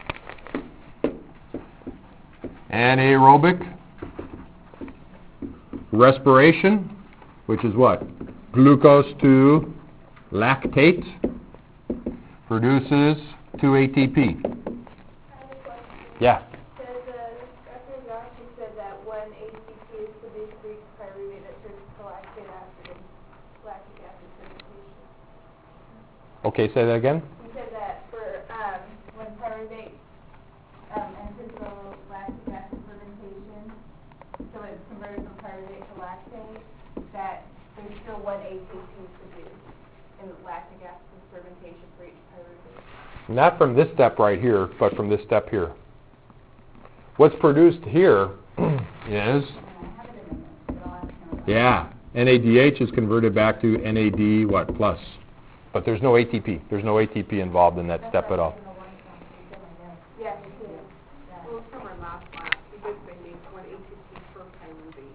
anaerobic respiration, which is what? Glucose to lactate, produces two A T P. I have a question. Yeah. Says, uh, Doctor Johnson said that when A T P is produced for each pyruvate, it turns to lactic acid and lactic acid fermentation. Okay, say that again. He said that for um, when pyruvate um, enters the lactic acid fermentation, so it's converted from pyruvate to lactate, that there's still one A T P produced in the lactic acid fermentation for each pyruvate. Not from this step right here, but from this step here. What's produced here is, yeah, N A D H is converted back to N A D, what, plus. But there's no A T P. There's no A T P involved in that step at all. Yes, it is. Well, from our last class, we did say make one A T P per pyruvate.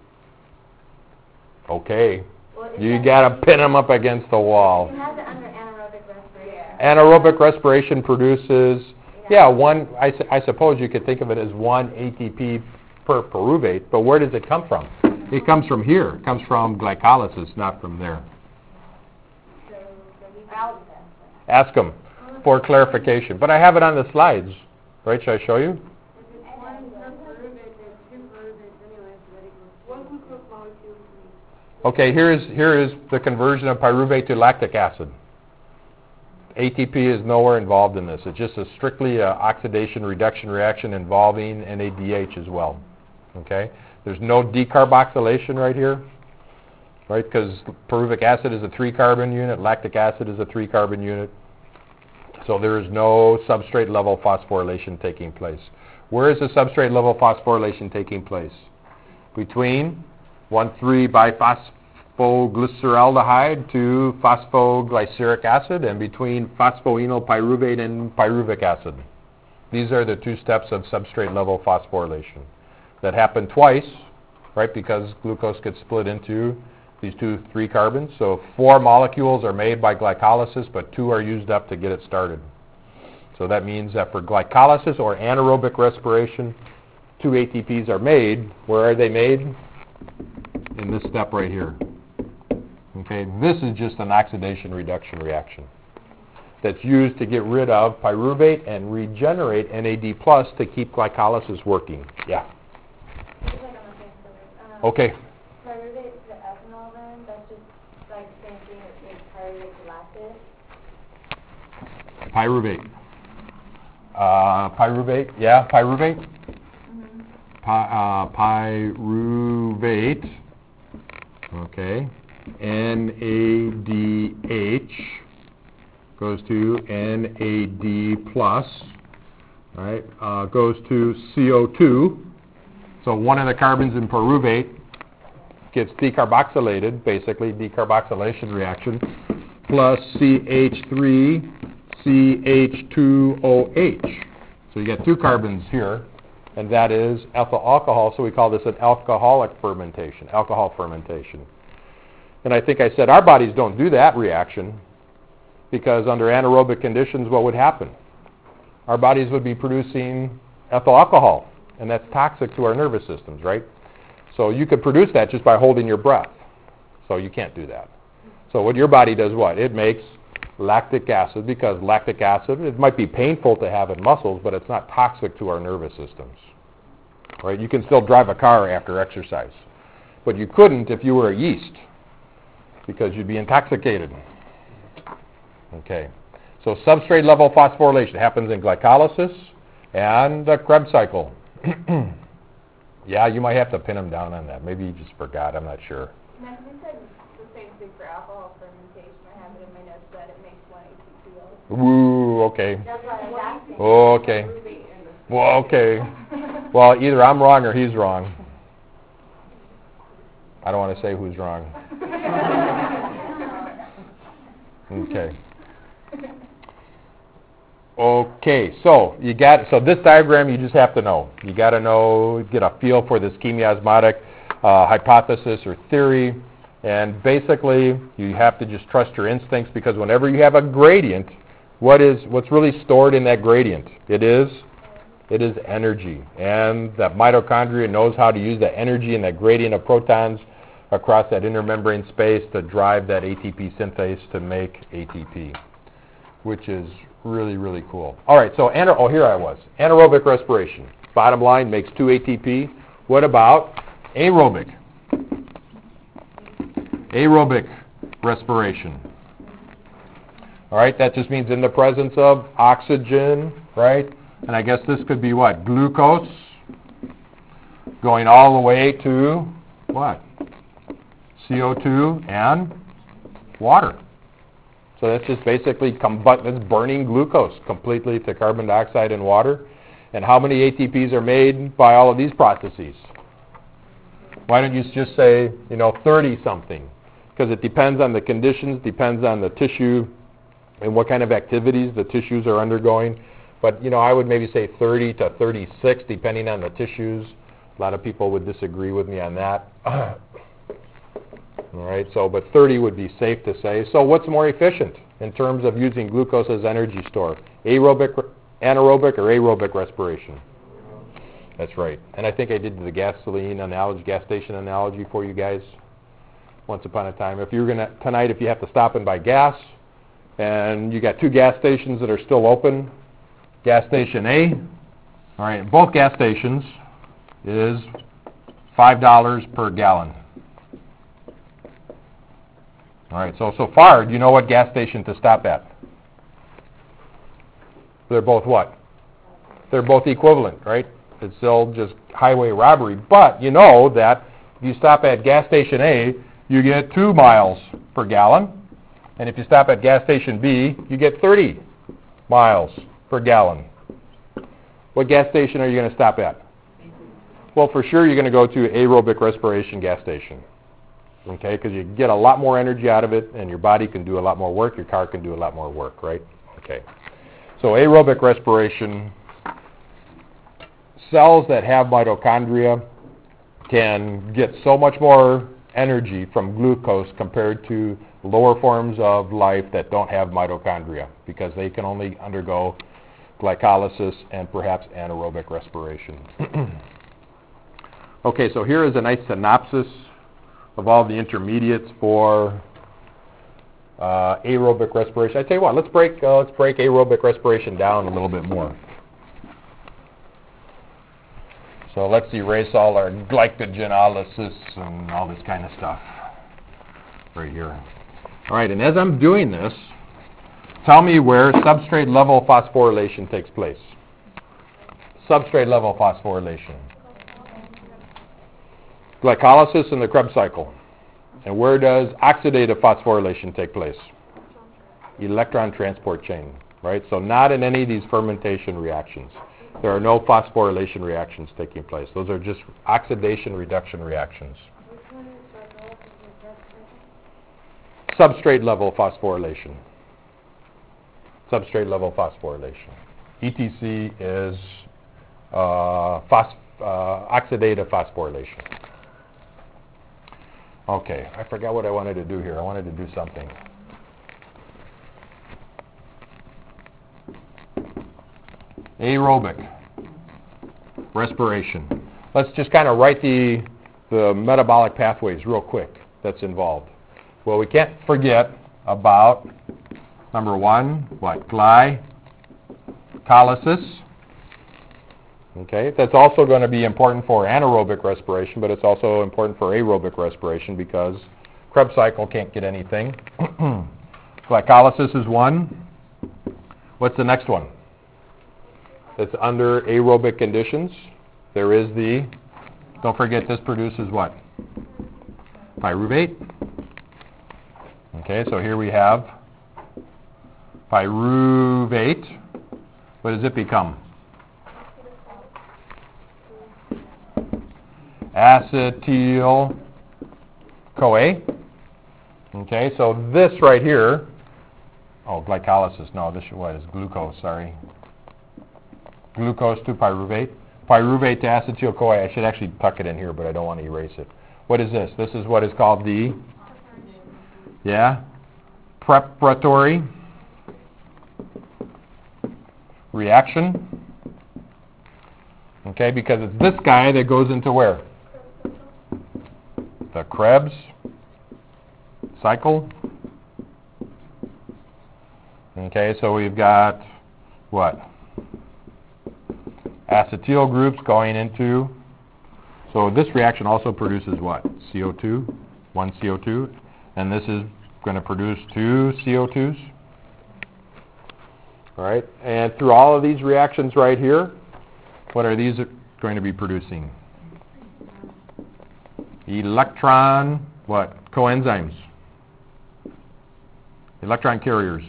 Okay. Well, is You that- got to pin them up against the wall. It has it under anaerobic respiration. Anaerobic respiration produces, yeah, one, I, su- I suppose you could think of it as one A T P per pyruvate, but where does it come from? It comes from here. It comes from glycolysis, not from there. So, so we found that. Ask them for clarification. But I have it on the slides. Right, should I show you? If it's one per pyruvate, there's two pyruvates anyway, so that equals One glucose molecule to Okay, here is, here is the conversion of pyruvate to lactic acid. A T P is nowhere involved in this. It's just a strictly a oxidation reduction reaction involving N A D H as well. Okay? There's no decarboxylation right here, right? Because pyruvic acid is a three-carbon unit, lactic acid is a three-carbon unit. So there is no substrate level phosphorylation taking place. Where is the substrate level phosphorylation taking place? Between one three biphosphoglyraldehyde to phosphoglyceric acid, and between phosphoenol pyruvate and pyruvic acid. These are the two steps of substrate level phosphorylation that happen twice, right, because glucose gets split into these two three carbons. So four molecules are made by glycolysis, but two are used up to get it started. So that means that for glycolysis or anaerobic respiration, two A T Ps are made. Where are they made? In this step right here. Okay, this is just an oxidation reduction reaction that's used to get rid of pyruvate and regenerate N A D plus to keep glycolysis working. Yeah. Just like on the same story. Um, Okay. Pyruvate to ethanol then, that's just like the same thing as makes pyruvate to lactate? Pyruvate. Uh, pyruvate. Yeah, pyruvate. Mm-hmm. Pi, uh, pyruvate. Okay. N A D H goes to N A D plus, right? Uh, goes to C O two. So one of the carbons in pyruvate gets decarboxylated, basically decarboxylation reaction, plus C H three C H two O H. So you get two carbons here, and that is ethyl alcohol, so we call this an alcoholic fermentation, alcohol fermentation. And I think I said our bodies don't do that reaction because under anaerobic conditions, what would happen? Our bodies would be producing ethyl alcohol, and that's toxic to our nervous systems, right? So you could produce that just by holding your breath. So you can't do that. So what your body does what? It makes lactic acid because lactic acid, it might be painful to have in muscles, but it's not toxic to our nervous systems, right? You can still drive a car after exercise, but you couldn't if you were a yeast, because you'd be intoxicated. Okay. So substrate level phosphorylation happens in glycolysis and the Krebs cycle. Yeah, you might have to pin them down on that. Maybe you just forgot. I'm not sure. Now, you said the same thing for alcohol fermentation. I have it in my notes that it makes one A C two O. Ooh, okay. That's why I was asking. Oh, okay. Well, okay. Well, either I'm wrong or he's wrong. I don't want to say who's wrong. Okay. Okay, so you got so this diagram you just have to know. You got to know, get a feel for this chemiosmotic uh, hypothesis or theory, and basically you have to just trust your instincts because whenever you have a gradient, what is what's really stored in that gradient? It is it is energy, and that mitochondria knows how to use that energy and that gradient of protons across that intermembrane space to drive that A T P synthase to make A T P, which is really, really cool. All right, so, ana- oh, here I was. Anaerobic respiration. Bottom line makes two A T P. What about aerobic? Aerobic respiration. All right, that just means in the presence of oxygen, right? And I guess this could be what? Glucose going all the way to what? C O two and water. So that's just basically combu- that's burning glucose completely to carbon dioxide and water. And how many A T Ps are made by all of these processes? Why don't you just say, you know, thirty something? Because it depends on the conditions, depends on the tissue and what kind of activities the tissues are undergoing. But, you know, I would maybe say thirty to thirty-six depending on the tissues. A lot of people would disagree with me on that. All right, so, but thirty would be safe to say. So what's more efficient in terms of using glucose as energy store? Aerobic, anaerobic, or aerobic respiration? That's right. And I think I did the gasoline analogy, gas station analogy for you guys once upon a time. If you're going to, tonight, if you have to stop and buy gas, and you got two gas stations that are still open, gas station A, all right, both gas stations is five dollars per gallon. All right, so, so far, do you know what gas station to stop at? They're both what? They're both equivalent, right? It's still just highway robbery. But you know that if you stop at gas station A, you get two miles per gallon. And if you stop at gas station B, you get thirty miles per gallon. What gas station are you going to stop at? Well, for sure, you're going to go to aerobic respiration gas station. Okay, because you get a lot more energy out of it, and your body can do a lot more work, your car can do a lot more work, right? Okay. So aerobic respiration, cells that have mitochondria can get so much more energy from glucose compared to lower forms of life that don't have mitochondria, because they can only undergo glycolysis, and perhaps anaerobic respiration. Okay, so here is a nice synopsis of all the intermediates for uh, aerobic respiration. I tell you what, let's break uh, let's break aerobic respiration down a little bit more. So let's erase all our glycogenolysis and all this kind of stuff right here. All right, and as I'm doing this, tell me where substrate level phosphorylation takes place. Substrate level phosphorylation. Glycolysis in the Krebs cycle. And where does oxidative phosphorylation take place? Electron transport chain, right? So not in any of these fermentation reactions. There are no phosphorylation reactions taking place. Those are just oxidation reduction reactions. Substrate level phosphorylation. Substrate level phosphorylation. E T C is uh, phos- uh, oxidative phosphorylation. Okay, I forgot what I wanted to do here. I wanted to do something. Aerobic respiration. Let's just kind of write the, the metabolic pathways real quick that's involved. Well, we can't forget about, number one, what? Glycolysis. Okay, that's also going to be important for anaerobic respiration, but it's also important for aerobic respiration because Krebs cycle can't get anything. Glycolysis is one. What's the next one? That's under aerobic conditions. There is the, don't forget this produces what? Pyruvate. Okay, so here we have pyruvate. What does it become? Acetyl-CoA. Okay, so this right here, oh, glycolysis, no, this is what is glucose, sorry. Glucose to pyruvate. Pyruvate to acetyl-CoA. I should actually tuck it in here, but I don't want to erase it. What is this? This is what is called the, yeah, preparatory reaction. Okay, because it's this guy that goes into where? The Krebs cycle. Okay, so we've got what? Acetyl groups going into, so this reaction also produces what? C O two, one C O two, and this is going to produce two C O twos. All right, and through all of these reactions right here, what are these going to be producing? Electron, what? Coenzymes. Electron carriers.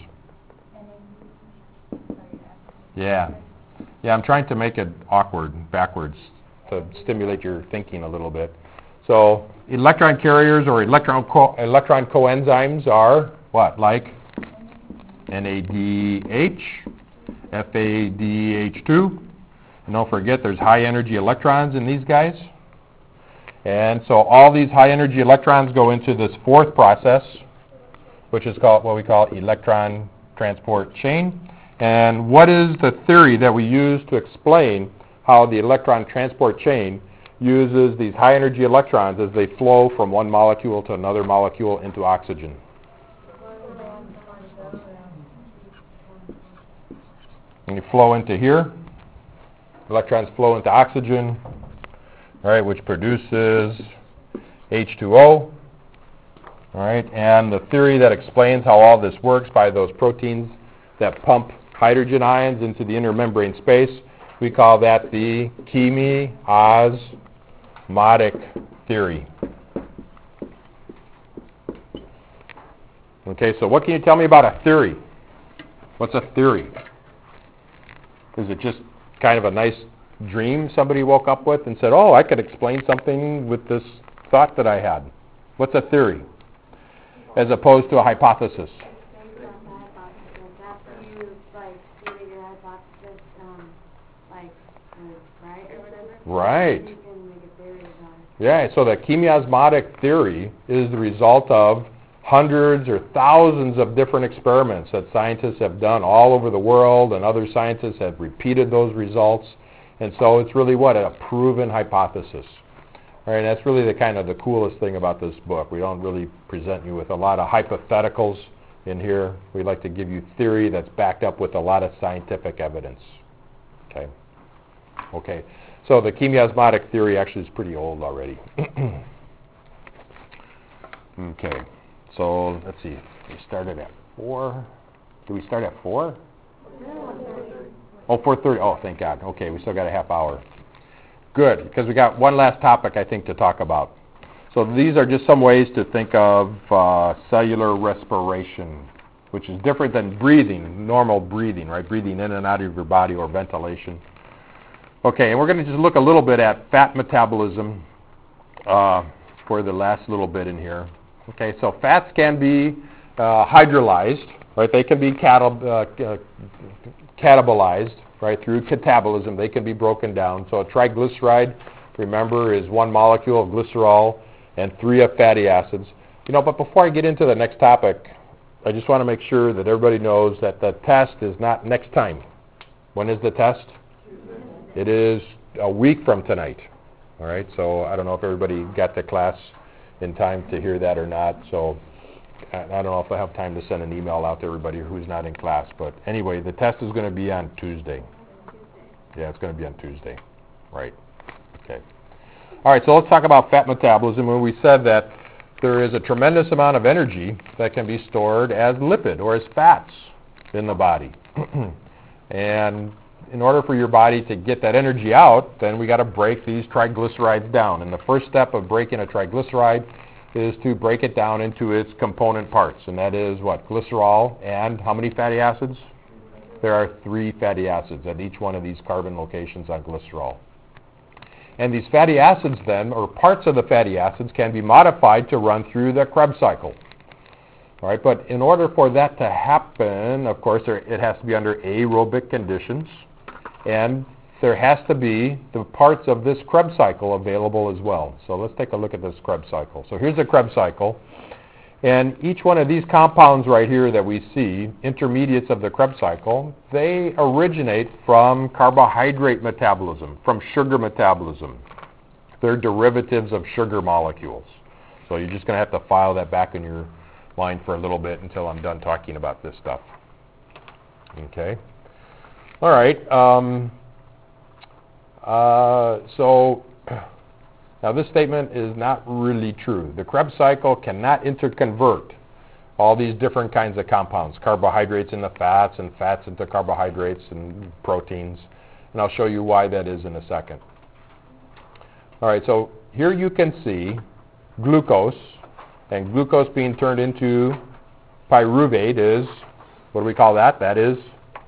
Yeah. Yeah, I'm trying to make it awkward, backwards, to stimulate your thinking a little bit. So electron carriers or electron co- electron coenzymes are what? Like N A D H, F A D H two. And don't forget there's high energy electrons in these guys. And so all these high energy electrons go into this fourth process, which is called what we call electron transport chain. And what is the theory that we use to explain how the electron transport chain uses these high energy electrons as they flow from one molecule to another molecule into oxygen? And you flow into here. Electrons flow into oxygen, all right, which produces H two O. All right, and the theory that explains how all this works by those proteins that pump hydrogen ions into the inner membrane space, we call that the chemiosmotic theory. Okay, so what can you tell me about a theory? What's a theory? Is it just kind of a nice dream somebody woke up with and said, oh, I could explain something with this thought that I had? What's a theory? As opposed to a hypothesis. Right. Yeah, so the chemiosmotic theory is the result of hundreds or thousands of different experiments that scientists have done all over the world, and other scientists have repeated those results. And so it's really what? A proven hypothesis. All right, that's really the kind of the coolest thing about this book. We don't really present you with a lot of hypotheticals in here. We like to give you theory that's backed up with a lot of scientific evidence. Okay. Okay. So the chemiosmotic theory actually is pretty old already. Okay. So let's see. We started at four. Did we start at four? Oh, four thirty. Oh, thank God. Okay, we still got a half hour. Good, because we got one last topic, I think, to talk about. So these are just some ways to think of uh, cellular respiration, which is different than breathing, normal breathing, right? Breathing in and out of your body, or ventilation. Okay, and we're going to just look a little bit at fat metabolism uh, for the last little bit in here. Okay, so fats can be uh, hydrolyzed, right? They can be catab- uh, uh, catabolized, right, through catabolism. They can be broken down. So a triglyceride, remember, is one molecule of glycerol and three of fatty acids. You know, but before I get into the next topic, I just want to make sure that everybody knows that the test is not next time. When is the test? It is a week from tonight. All right, so I don't know if everybody got to class in time to hear that or not. So I don't know if I have time to send an email out to everybody who's not in class. But anyway, the test is going to be on Tuesday. Yeah, it's going to be on Tuesday. Right. Okay. All right, so let's talk about fat metabolism. When we said that there is a tremendous amount of energy that can be stored as lipid or as fats in the body. And in order for your body to get that energy out, then we got to break these triglycerides down. And the first step of breaking a triglyceride is to break it down into its component parts. And that is what? Glycerol and how many fatty acids? There are three fatty acids at each one of these carbon locations on glycerol. And these fatty acids then, or parts of the fatty acids, can be modified to run through the Krebs cycle. All right, but in order for that to happen, of course, there, it has to be under aerobic conditions. And there has to be the parts of this Krebs cycle available as well. So let's take a look at this Krebs cycle. So here's the Krebs cycle. And each one of these compounds right here that we see, intermediates of the Krebs cycle, they originate from carbohydrate metabolism, from sugar metabolism. They're derivatives of sugar molecules. So you're just going to have to file that back in your mind for a little bit until I'm done talking about this stuff. Okay. All right. Um, uh, so now this statement is not really true. The Krebs cycle cannot interconvert all these different kinds of compounds, carbohydrates into fats and fats into carbohydrates and proteins. And I'll show you why that is in a second. All right. So here you can see glucose, and glucose being turned into pyruvate is, what do we call that? That is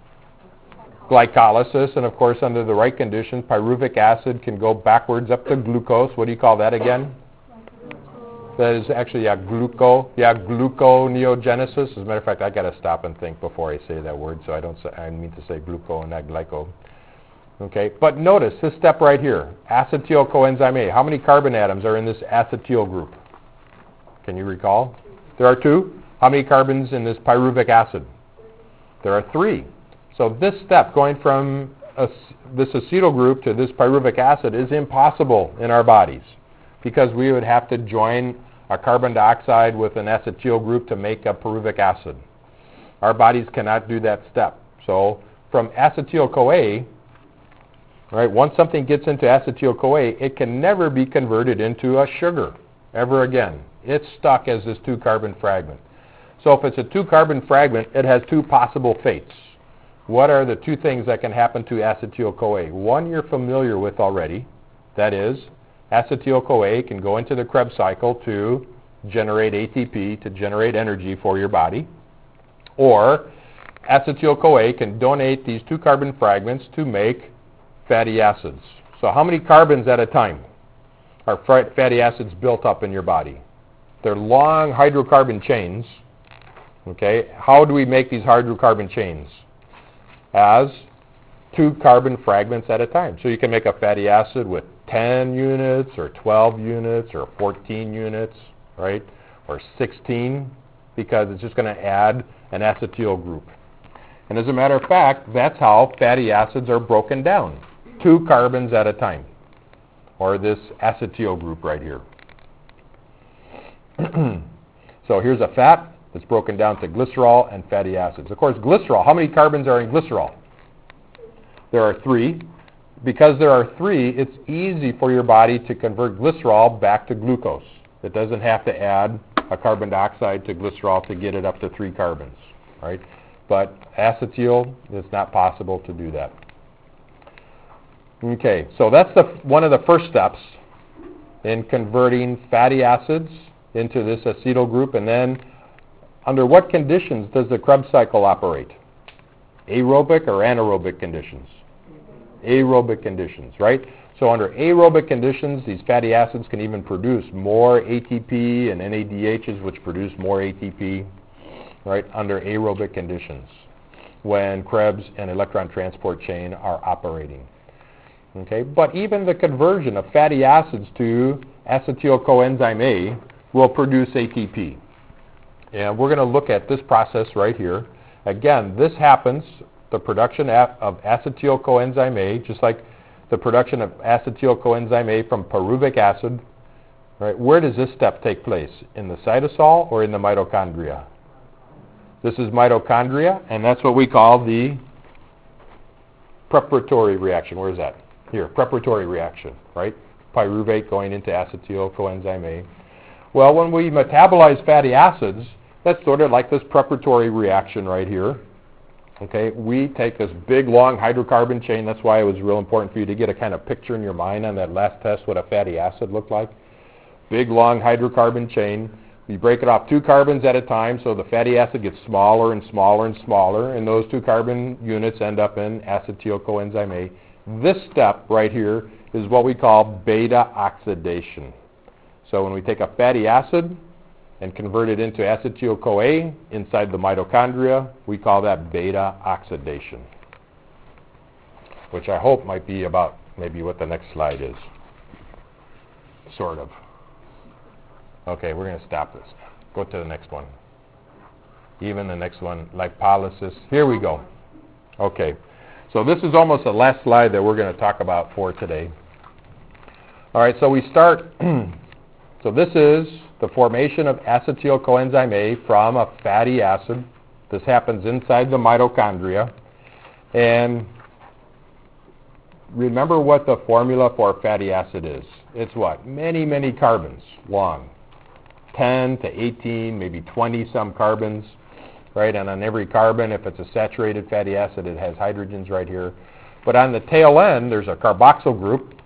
glycolysis, and of course under the right conditions, pyruvic acid can go backwards up to glucose. What do you call that again? That is actually, yeah, gluco, yeah, gluconeogenesis. As a matter of fact, I got to stop and think before I say that word, so I don't say, I mean to say gluco and not glyco. Okay, but notice this step right here, acetyl coenzyme A. How many carbon atoms are in this acetyl group? Can you recall? There are two. How many carbons in this pyruvic acid? There are three. So this step, going from a, this acetyl group to this pyruvic acid, is impossible in our bodies because we would have to join a carbon dioxide with an acetyl group to make a pyruvic acid. Our bodies cannot do that step. So from acetyl-CoA, right, once something gets into acetyl-CoA, it can never be converted into a sugar ever again. It's stuck as this two-carbon fragment. So if it's a two-carbon fragment, it has two possible fates. What are the two things that can happen to acetyl-CoA? One you're familiar with already. That is, acetyl-CoA can go into the Krebs cycle to generate A T P, to generate energy for your body. Or acetyl-CoA can donate these two carbon fragments to make fatty acids. So how many carbons at a time are fatty acids built up in your body? They're long hydrocarbon chains. Okay, how do we make these hydrocarbon chains? As two carbon fragments at a time. So you can make a fatty acid with ten units or twelve units or fourteen units, right? Or sixteen because it's just going to add an acetyl group. And as a matter of fact, that's how fatty acids are broken down, two carbons at a time, or this acetyl group right here. So here's a fat that's broken down to glycerol and fatty acids. Of course, glycerol, how many carbons are in glycerol? There are three. Because there are three, it's easy for your body to convert glycerol back to glucose. It doesn't have to add a carbon dioxide to glycerol to get it up to three carbons, right? But acetyl, it's not possible to do that. Okay, so that's the, one of the first steps in converting fatty acids into this acetyl group. And then under what conditions does the Krebs cycle operate? Aerobic or anaerobic conditions? Aerobic conditions, right? So under aerobic conditions, these fatty acids can even produce more A T P and N A D Hs, which produce more A T P, right, under aerobic conditions when Krebs and electron transport chain are operating. Okay, but even the conversion of fatty acids to acetyl coenzyme A will produce A T P. And we're going to look at this process right here. Again, this happens, the production of acetyl coenzyme A, just like the production of acetyl coenzyme A from pyruvic acid, right? Where does this step take place? In the cytosol or in the mitochondria? This is mitochondria, and that's what we call the preparatory reaction. Where is that? Here, preparatory reaction, right? Pyruvate going into acetyl coenzyme A. Well, when we metabolize fatty acids, that's sort of like this preparatory reaction right here. Okay, we take this big, long hydrocarbon chain. That's why it was real important for you to get a kind of picture in your mind on that last test what a fatty acid looked like. Big, long hydrocarbon chain. We break it off two carbons at a time, so the fatty acid gets smaller and smaller and smaller, and those two carbon units end up in acetyl coenzyme A. This step right here is what we call beta oxidation. So when we take a fatty acid and convert it into acetyl-CoA inside the mitochondria, we call that beta oxidation, which I hope might be about maybe what the next slide is, sort of. Okay, we're going to stop this. Go to the next one. Even the next one, lipolysis. Here we go. Okay, so this is almost the last slide that we're going to talk about for today. All right, so we start, so this is the formation of acetyl coenzyme A from a fatty acid. This happens inside the mitochondria. And remember what the formula for fatty acid is. It's what? Many, many carbons long. ten to eighteen, maybe twenty some carbons, right? And on every carbon, if it's a saturated fatty acid, it has hydrogens right here. But on the tail end, there's a carboxyl group.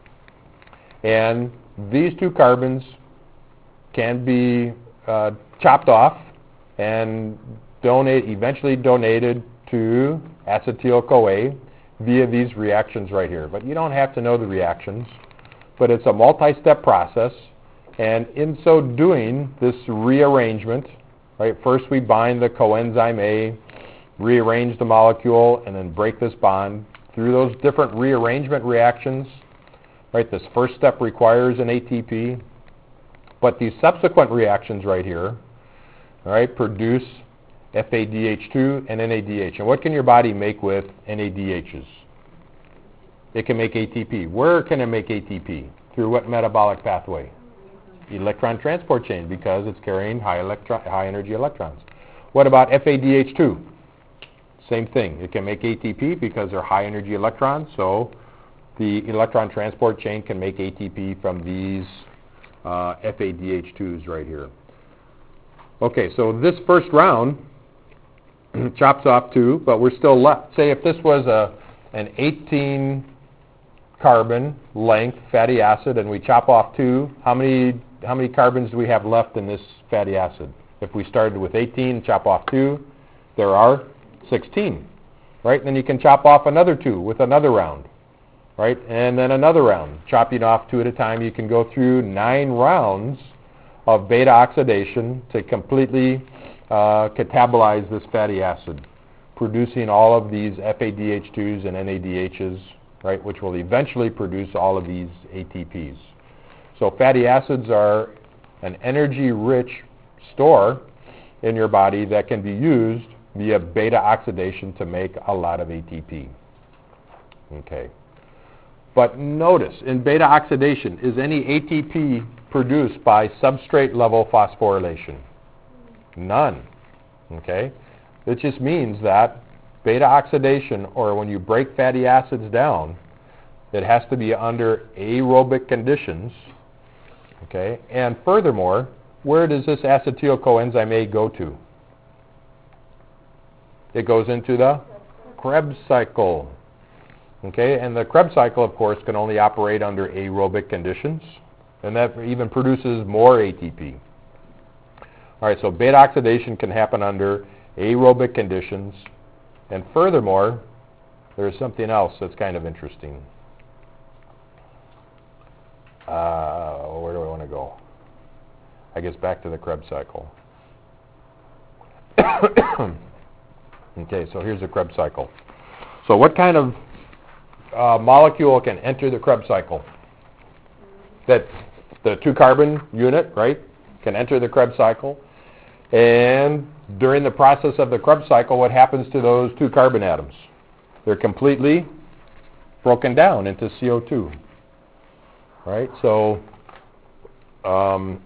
And these two carbons can be uh, chopped off and donate, eventually donated to acetyl-CoA via these reactions right here. But you don't have to know the reactions, but it's a multi-step process. And in so doing, this rearrangement, right, first we bind the coenzyme A, rearrange the molecule, and then break this bond. Through those different rearrangement reactions, right, this first step requires an A T P. But these subsequent reactions right here, all right, produce F A D H two and N A D H. And what can your body make with N A D Hs? It can make A T P. Where can it make A T P? Through what metabolic pathway? Electron transport chain, because it's carrying high, electron, high energy electrons. What about F A D H two? Same thing. It can make A T P because they're high energy electrons, so the electron transport chain can make A T P from these Uh, F A D H twos right here. Okay, so this first round chops off two, but we're still left. Say if this was a an eighteen carbon length fatty acid and we chop off two, how many how many carbons do we have left in this fatty acid? If we started with eighteen and chop off two, there are sixteen, right? And then you can chop off another two with another round. Right, and then another round, chopping off two at a time. You can go through nine rounds of beta oxidation to completely uh, catabolize this fatty acid, producing all of these F A D H twos and N A D Hs, right, which will eventually produce all of these A T Ps. So fatty acids are an energy-rich store in your body that can be used via beta oxidation to make a lot of A T P. Okay. But notice, in beta oxidation, is any A T P produced by substrate level phosphorylation? None. Okay? It just means that beta oxidation, or when you break fatty acids down, it has to be under aerobic conditions. Okay? And furthermore, where does this acetyl coenzyme A go to? It goes into the Krebs cycle. Okay, and the Krebs cycle, of course, can only operate under aerobic conditions, and that even produces more A T P. All right, so beta oxidation can happen under aerobic conditions, and furthermore, there's something else that's kind of interesting. Uh, where do I want to go? I guess back to the Krebs cycle. Okay, so here's the Krebs cycle. So what kind of uh, molecule can enter the Krebs cycle? That the two-carbon unit, right, can enter the Krebs cycle. And during the process of the Krebs cycle, what happens to those two carbon atoms? They're completely broken down into C O two. Right? So um,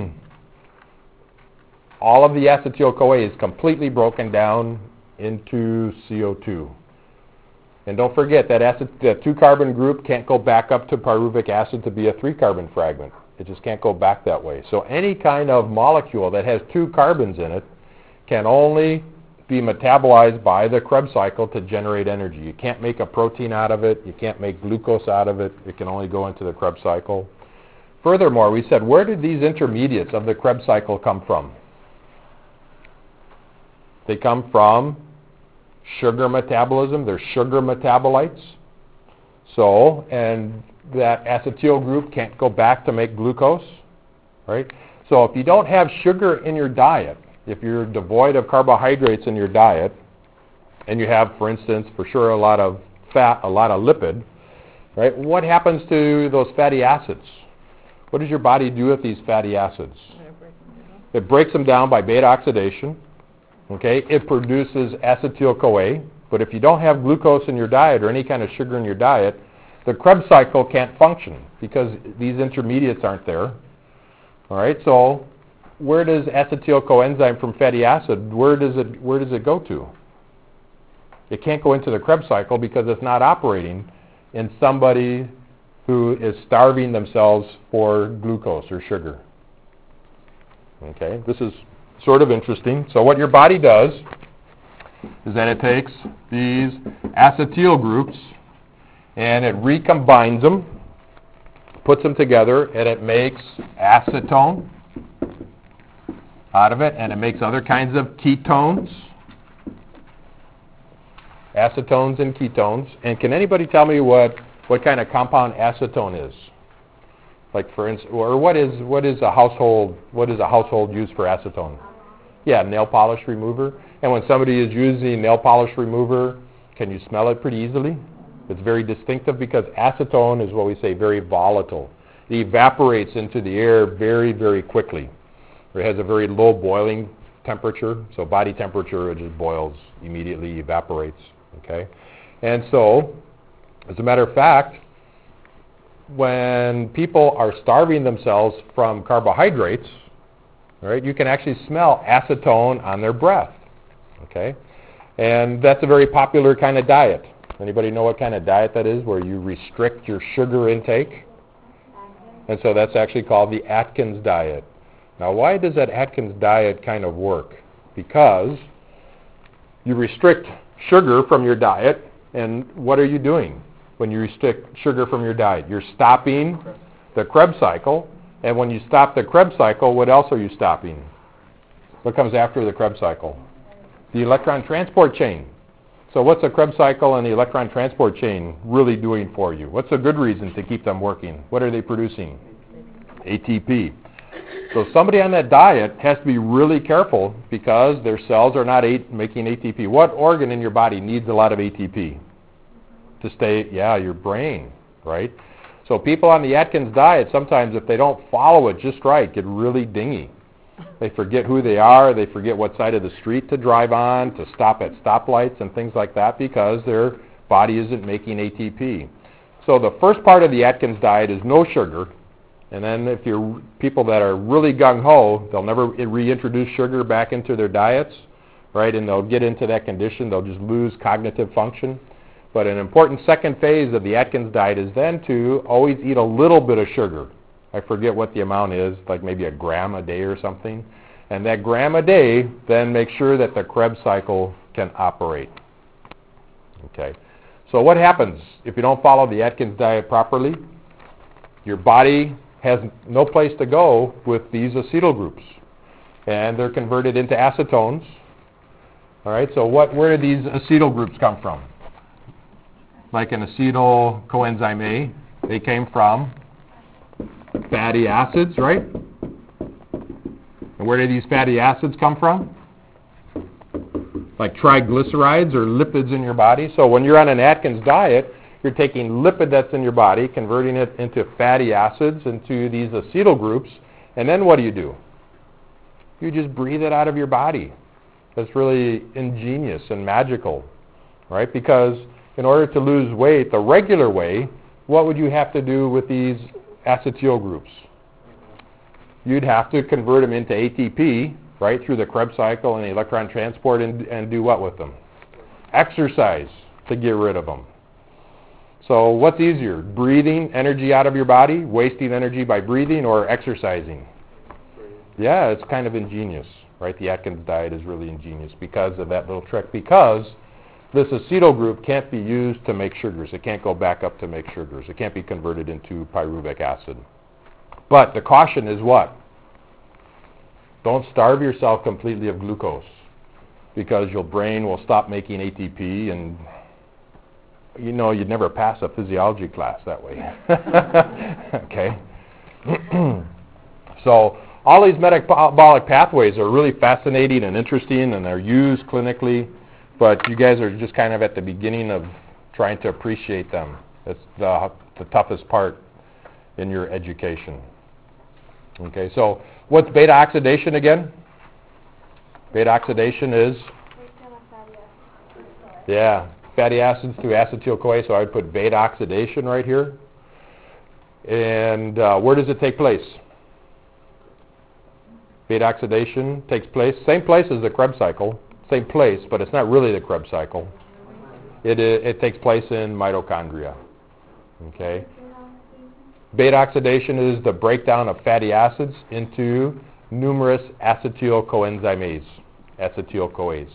all of the acetyl-CoA is completely broken down into C O two. And don't forget that acid, the two-carbon group can't go back up to pyruvic acid to be a three-carbon fragment. It just can't go back that way. So any kind of molecule that has two carbons in it can only be metabolized by the Krebs cycle to generate energy. You can't make a protein out of it. You can't make glucose out of it. It can only go into the Krebs cycle. Furthermore, we said, where did these intermediates of the Krebs cycle come from? They come from sugar metabolism. They're sugar metabolites. So, and that acetyl group can't go back to make glucose, right? So if you don't have sugar in your diet, if you're devoid of carbohydrates in your diet, and you have, for instance, for sure a lot of fat, a lot of lipid, right? What happens to those fatty acids? What does your body do with these fatty acids? It breaks them down by beta oxidation. Okay, it produces acetyl-CoA, but if you don't have glucose in your diet or any kind of sugar in your diet, the Krebs cycle can't function because these intermediates aren't there. All right, so where does acetyl coenzyme from fatty acid, where does it where does it go to? It can't go into the Krebs cycle because it's not operating in somebody who is starving themselves for glucose or sugar. Okay, this is sort of interesting. So what your body does is that it takes these acetyl groups and it recombines them, puts them together, and it makes acetone out of it, and it makes other kinds of ketones, acetones and ketones. And can anybody tell me what, what kind of compound acetone is? Like for instance, or what is what is a household what is a household use for acetone? Yeah, nail polish remover. And when somebody is using nail polish remover, can you smell it pretty easily? It's very distinctive because acetone is what we say very volatile. It evaporates into the air very, very quickly. It has a very low boiling temperature, so body temperature, it just boils immediately, evaporates. Okay, and so, as a matter of fact, when people are starving themselves from carbohydrates, right, you can actually smell acetone on their breath. Okay, and that's a very popular kind of diet. Anybody know what kind of diet that is, where you restrict your sugar intake? And so that's actually called the Atkins diet. Now, why does that Atkins diet kind of work? Because you restrict sugar from your diet, and what are you doing when you restrict sugar from your diet? You're stopping the Krebs cycle, and when you stop the Krebs cycle, what else are you stopping? What comes after the Krebs cycle? The electron transport chain. So what's the Krebs cycle and the electron transport chain really doing for you? What's a good reason to keep them working? What are they producing? A T P. So somebody on that diet has to be really careful because their cells are not making A T P. What organ in your body needs a lot of A T P? To stay, yeah, your brain, right? So people on the Atkins diet, sometimes if they don't follow it just right, get really dingy. They forget who they are. They forget what side of the street to drive on, to stop at stoplights and things like that because their body isn't making A T P. So the first part of the Atkins diet is no sugar. And then if you're people that are really gung-ho, they'll never reintroduce sugar back into their diets, right? And they'll get into that condition. They'll just lose cognitive function. But an important second phase of the Atkins diet is then to always eat a little bit of sugar. I forget what the amount is, like maybe a gram a day or something. And that gram a day then makes sure that the Krebs cycle can operate. Okay. So what happens if you don't follow the Atkins diet properly? Your body has no place to go with these acetyl groups. And they're converted into acetones. All right, so what, where do these acetyl groups come from? Like an acetyl coenzyme A, they came from fatty acids, right? And where do these fatty acids come from? Like triglycerides or lipids in your body. So when you're on an Atkins diet, you're taking lipid that's in your body, converting it into fatty acids, into these acetyl groups, and then what do you do? You just breathe it out of your body. That's really ingenious and magical, right? Because in order to lose weight the regular way, what would you have to do with these acetyl groups? You'd have to convert them into A T P, right, through the Krebs cycle and the electron transport, and, and do what with them? Exercise to get rid of them. So what's easier, breathing energy out of your body, wasting energy by breathing, or exercising? Yeah, it's kind of ingenious, right? The Atkins diet is really ingenious because of that little trick, because this acetyl group can't be used to make sugars. It can't go back up to make sugars. It can't be converted into pyruvic acid. But the caution is what? Don't starve yourself completely of glucose, because your brain will stop making A T P, and you know you'd never pass a physiology class that way. Okay? So all these metabolic pathways are really fascinating and interesting, and they're used clinically, but you guys are just kind of at the beginning of trying to appreciate them. It's the, the toughest part in your education. Okay, so what's beta oxidation again? Beta oxidation is? Yeah, fatty acids through acetyl-CoA, so I would put beta oxidation right here. And uh, where does it take place? Beta oxidation takes place, same place as the Krebs cycle, same place, but it's not really the Krebs cycle. It, it, it takes place in mitochondria. Okay? Beta oxidation is the breakdown of fatty acids into numerous acetyl coenzymes, acetyl-CoAs.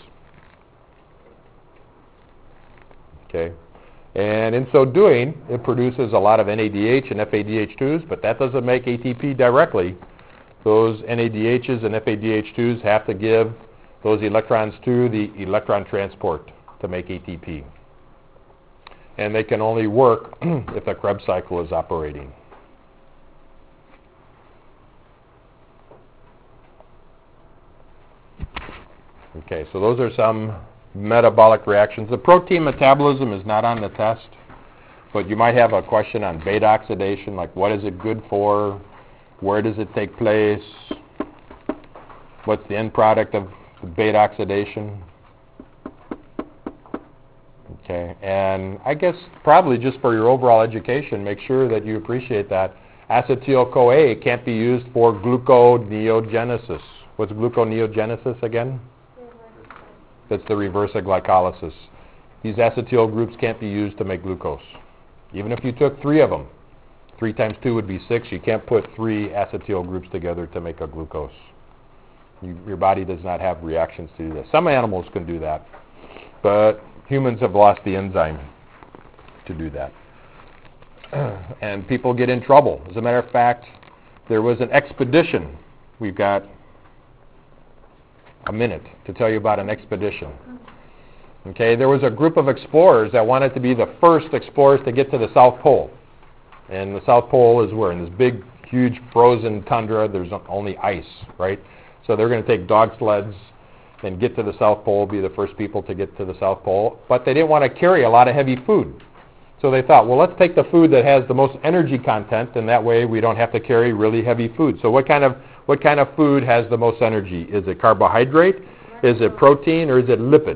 Okay? And in so doing, it produces a lot of N A D H and F A D H twos, but that doesn't make A T P directly. Those N A D Hs and F A D H twos have to give those electrons to the electron transport to make A T P. And they can only work if the Krebs cycle is operating. Okay, so those are some metabolic reactions. The protein metabolism is not on the test, but you might have a question on beta oxidation, like what is it good for, where does it take place, what's the end product of beta oxidation. Okay, and I guess probably just for your overall education, make sure that you appreciate that acetyl-CoA can't be used for gluconeogenesis. What's gluconeogenesis again? That's the reverse of glycolysis. These acetyl groups can't be used to make glucose. Even if you took three of them, three times two would be six. You can't put three acetyl groups together to make a glucose. You, your body does not have reactions to do that. Some animals can do that, but humans have lost the enzyme to do that. And people get in trouble. As a matter of fact, there was an expedition. We've got a minute to tell you about an expedition. Okay, there was a group of explorers that wanted to be the first explorers to get to the South Pole. And the South Pole is where? In this big, huge frozen tundra, there's only ice, right? So they're going to take dog sleds and get to the South Pole, be the first people to get to the South Pole. But they didn't want to carry a lot of heavy food. So they thought, well, let's take the food that has the most energy content, and that way we don't have to carry really heavy food. So what kind of What kind of food has the most energy? Is it carbohydrate? Is it protein? Or is it lipid?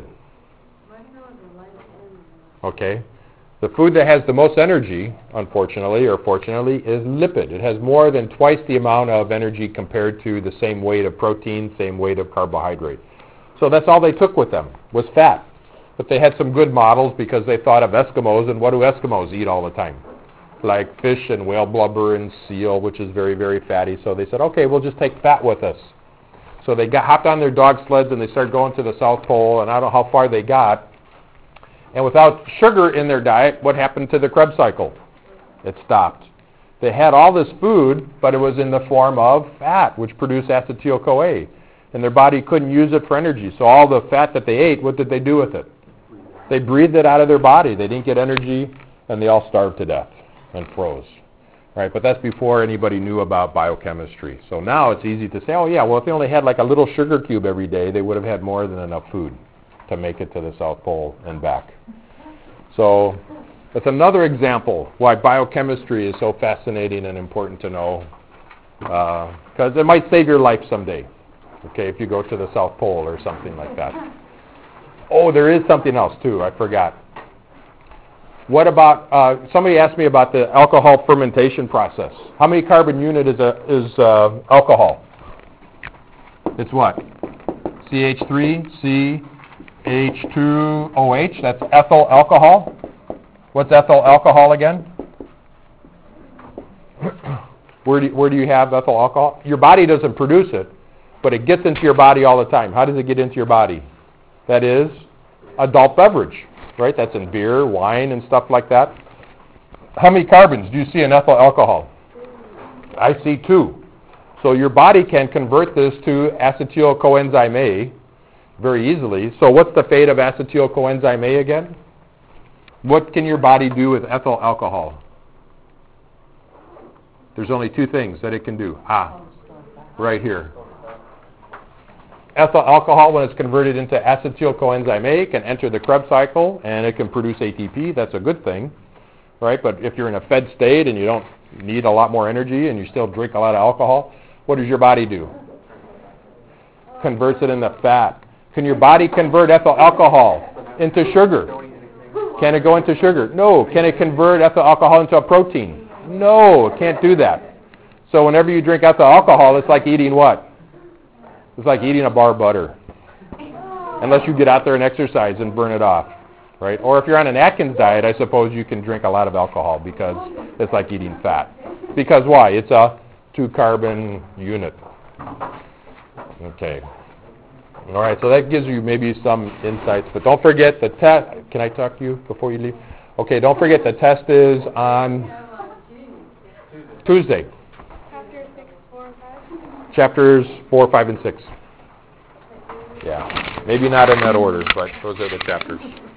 Okay. The food that has the most energy, unfortunately or fortunately, is lipid. It has more than twice the amount of energy compared to the same weight of protein, same weight of carbohydrate. So that's all they took with them, was fat. But they had some good models because they thought of Eskimos, and what do Eskimos eat all the time? Like fish and whale blubber and seal, which is very, very fatty. So they said, okay, we'll just take fat with us. So they got hopped on their dog sleds and they started going to the South Pole, and I don't know how far they got. And without sugar in their diet, what happened to the Krebs cycle? It stopped. They had all this food, but it was in the form of fat, which produced acetyl-CoA. And their body couldn't use it for energy. So all the fat that they ate, what did they do with it? They breathed it out of their body. They didn't get energy, and they all starved to death and froze. Right? But that's before anybody knew about biochemistry. So now it's easy to say, oh yeah, well if they only had like a little sugar cube every day, they would have had more than enough food to make it to the South Pole and back. So that's another example why biochemistry is so fascinating and important to know, because uh, it might save your life someday, okay, if you go to the South Pole or something like that. Oh, there is something else too, I forgot. What about, uh, somebody asked me about the alcohol fermentation process. How many carbon unit is, a, is uh, alcohol? It's what? C H three, C, H two O H, that's ethyl alcohol. What's ethyl alcohol again? where, do you, where do you have ethyl alcohol? Your body doesn't produce it, but it gets into your body all the time. How does it get into your body? That is adult beverage, right? That's in beer, wine, and stuff like that. How many carbons do you see in ethyl alcohol? I see two. So your body can convert this to acetyl coenzyme A very easily. So what's the fate of acetyl coenzyme A again? What can your body do with ethyl alcohol? There's only two things that it can do. Ah, right here. Ethyl alcohol, when it's converted into acetyl coenzyme A, can enter the Krebs cycle, and it can produce A T P. That's a good thing, right? But if you're in a fed state and you don't need a lot more energy and you still drink a lot of alcohol, what does your body do? Converts it into fat. Can your body convert ethyl alcohol into sugar? Can it go into sugar? No. Can it convert ethyl alcohol into a protein? No, it can't do that. So whenever you drink ethyl alcohol, it's like eating what? It's like eating a bar of butter. Unless you get out there and exercise and burn it off, right? Or if you're on an Atkins diet, I suppose you can drink a lot of alcohol because it's like eating fat. Because why? It's a two-carbon unit. Okay. All right, so that gives you maybe some insights. But don't forget the test. Can I talk to you before you leave? Okay, don't forget the test is on Tuesday. Chapter six, four, and five? Chapters four, five, and six. Yeah, maybe not in that order, but those are the chapters.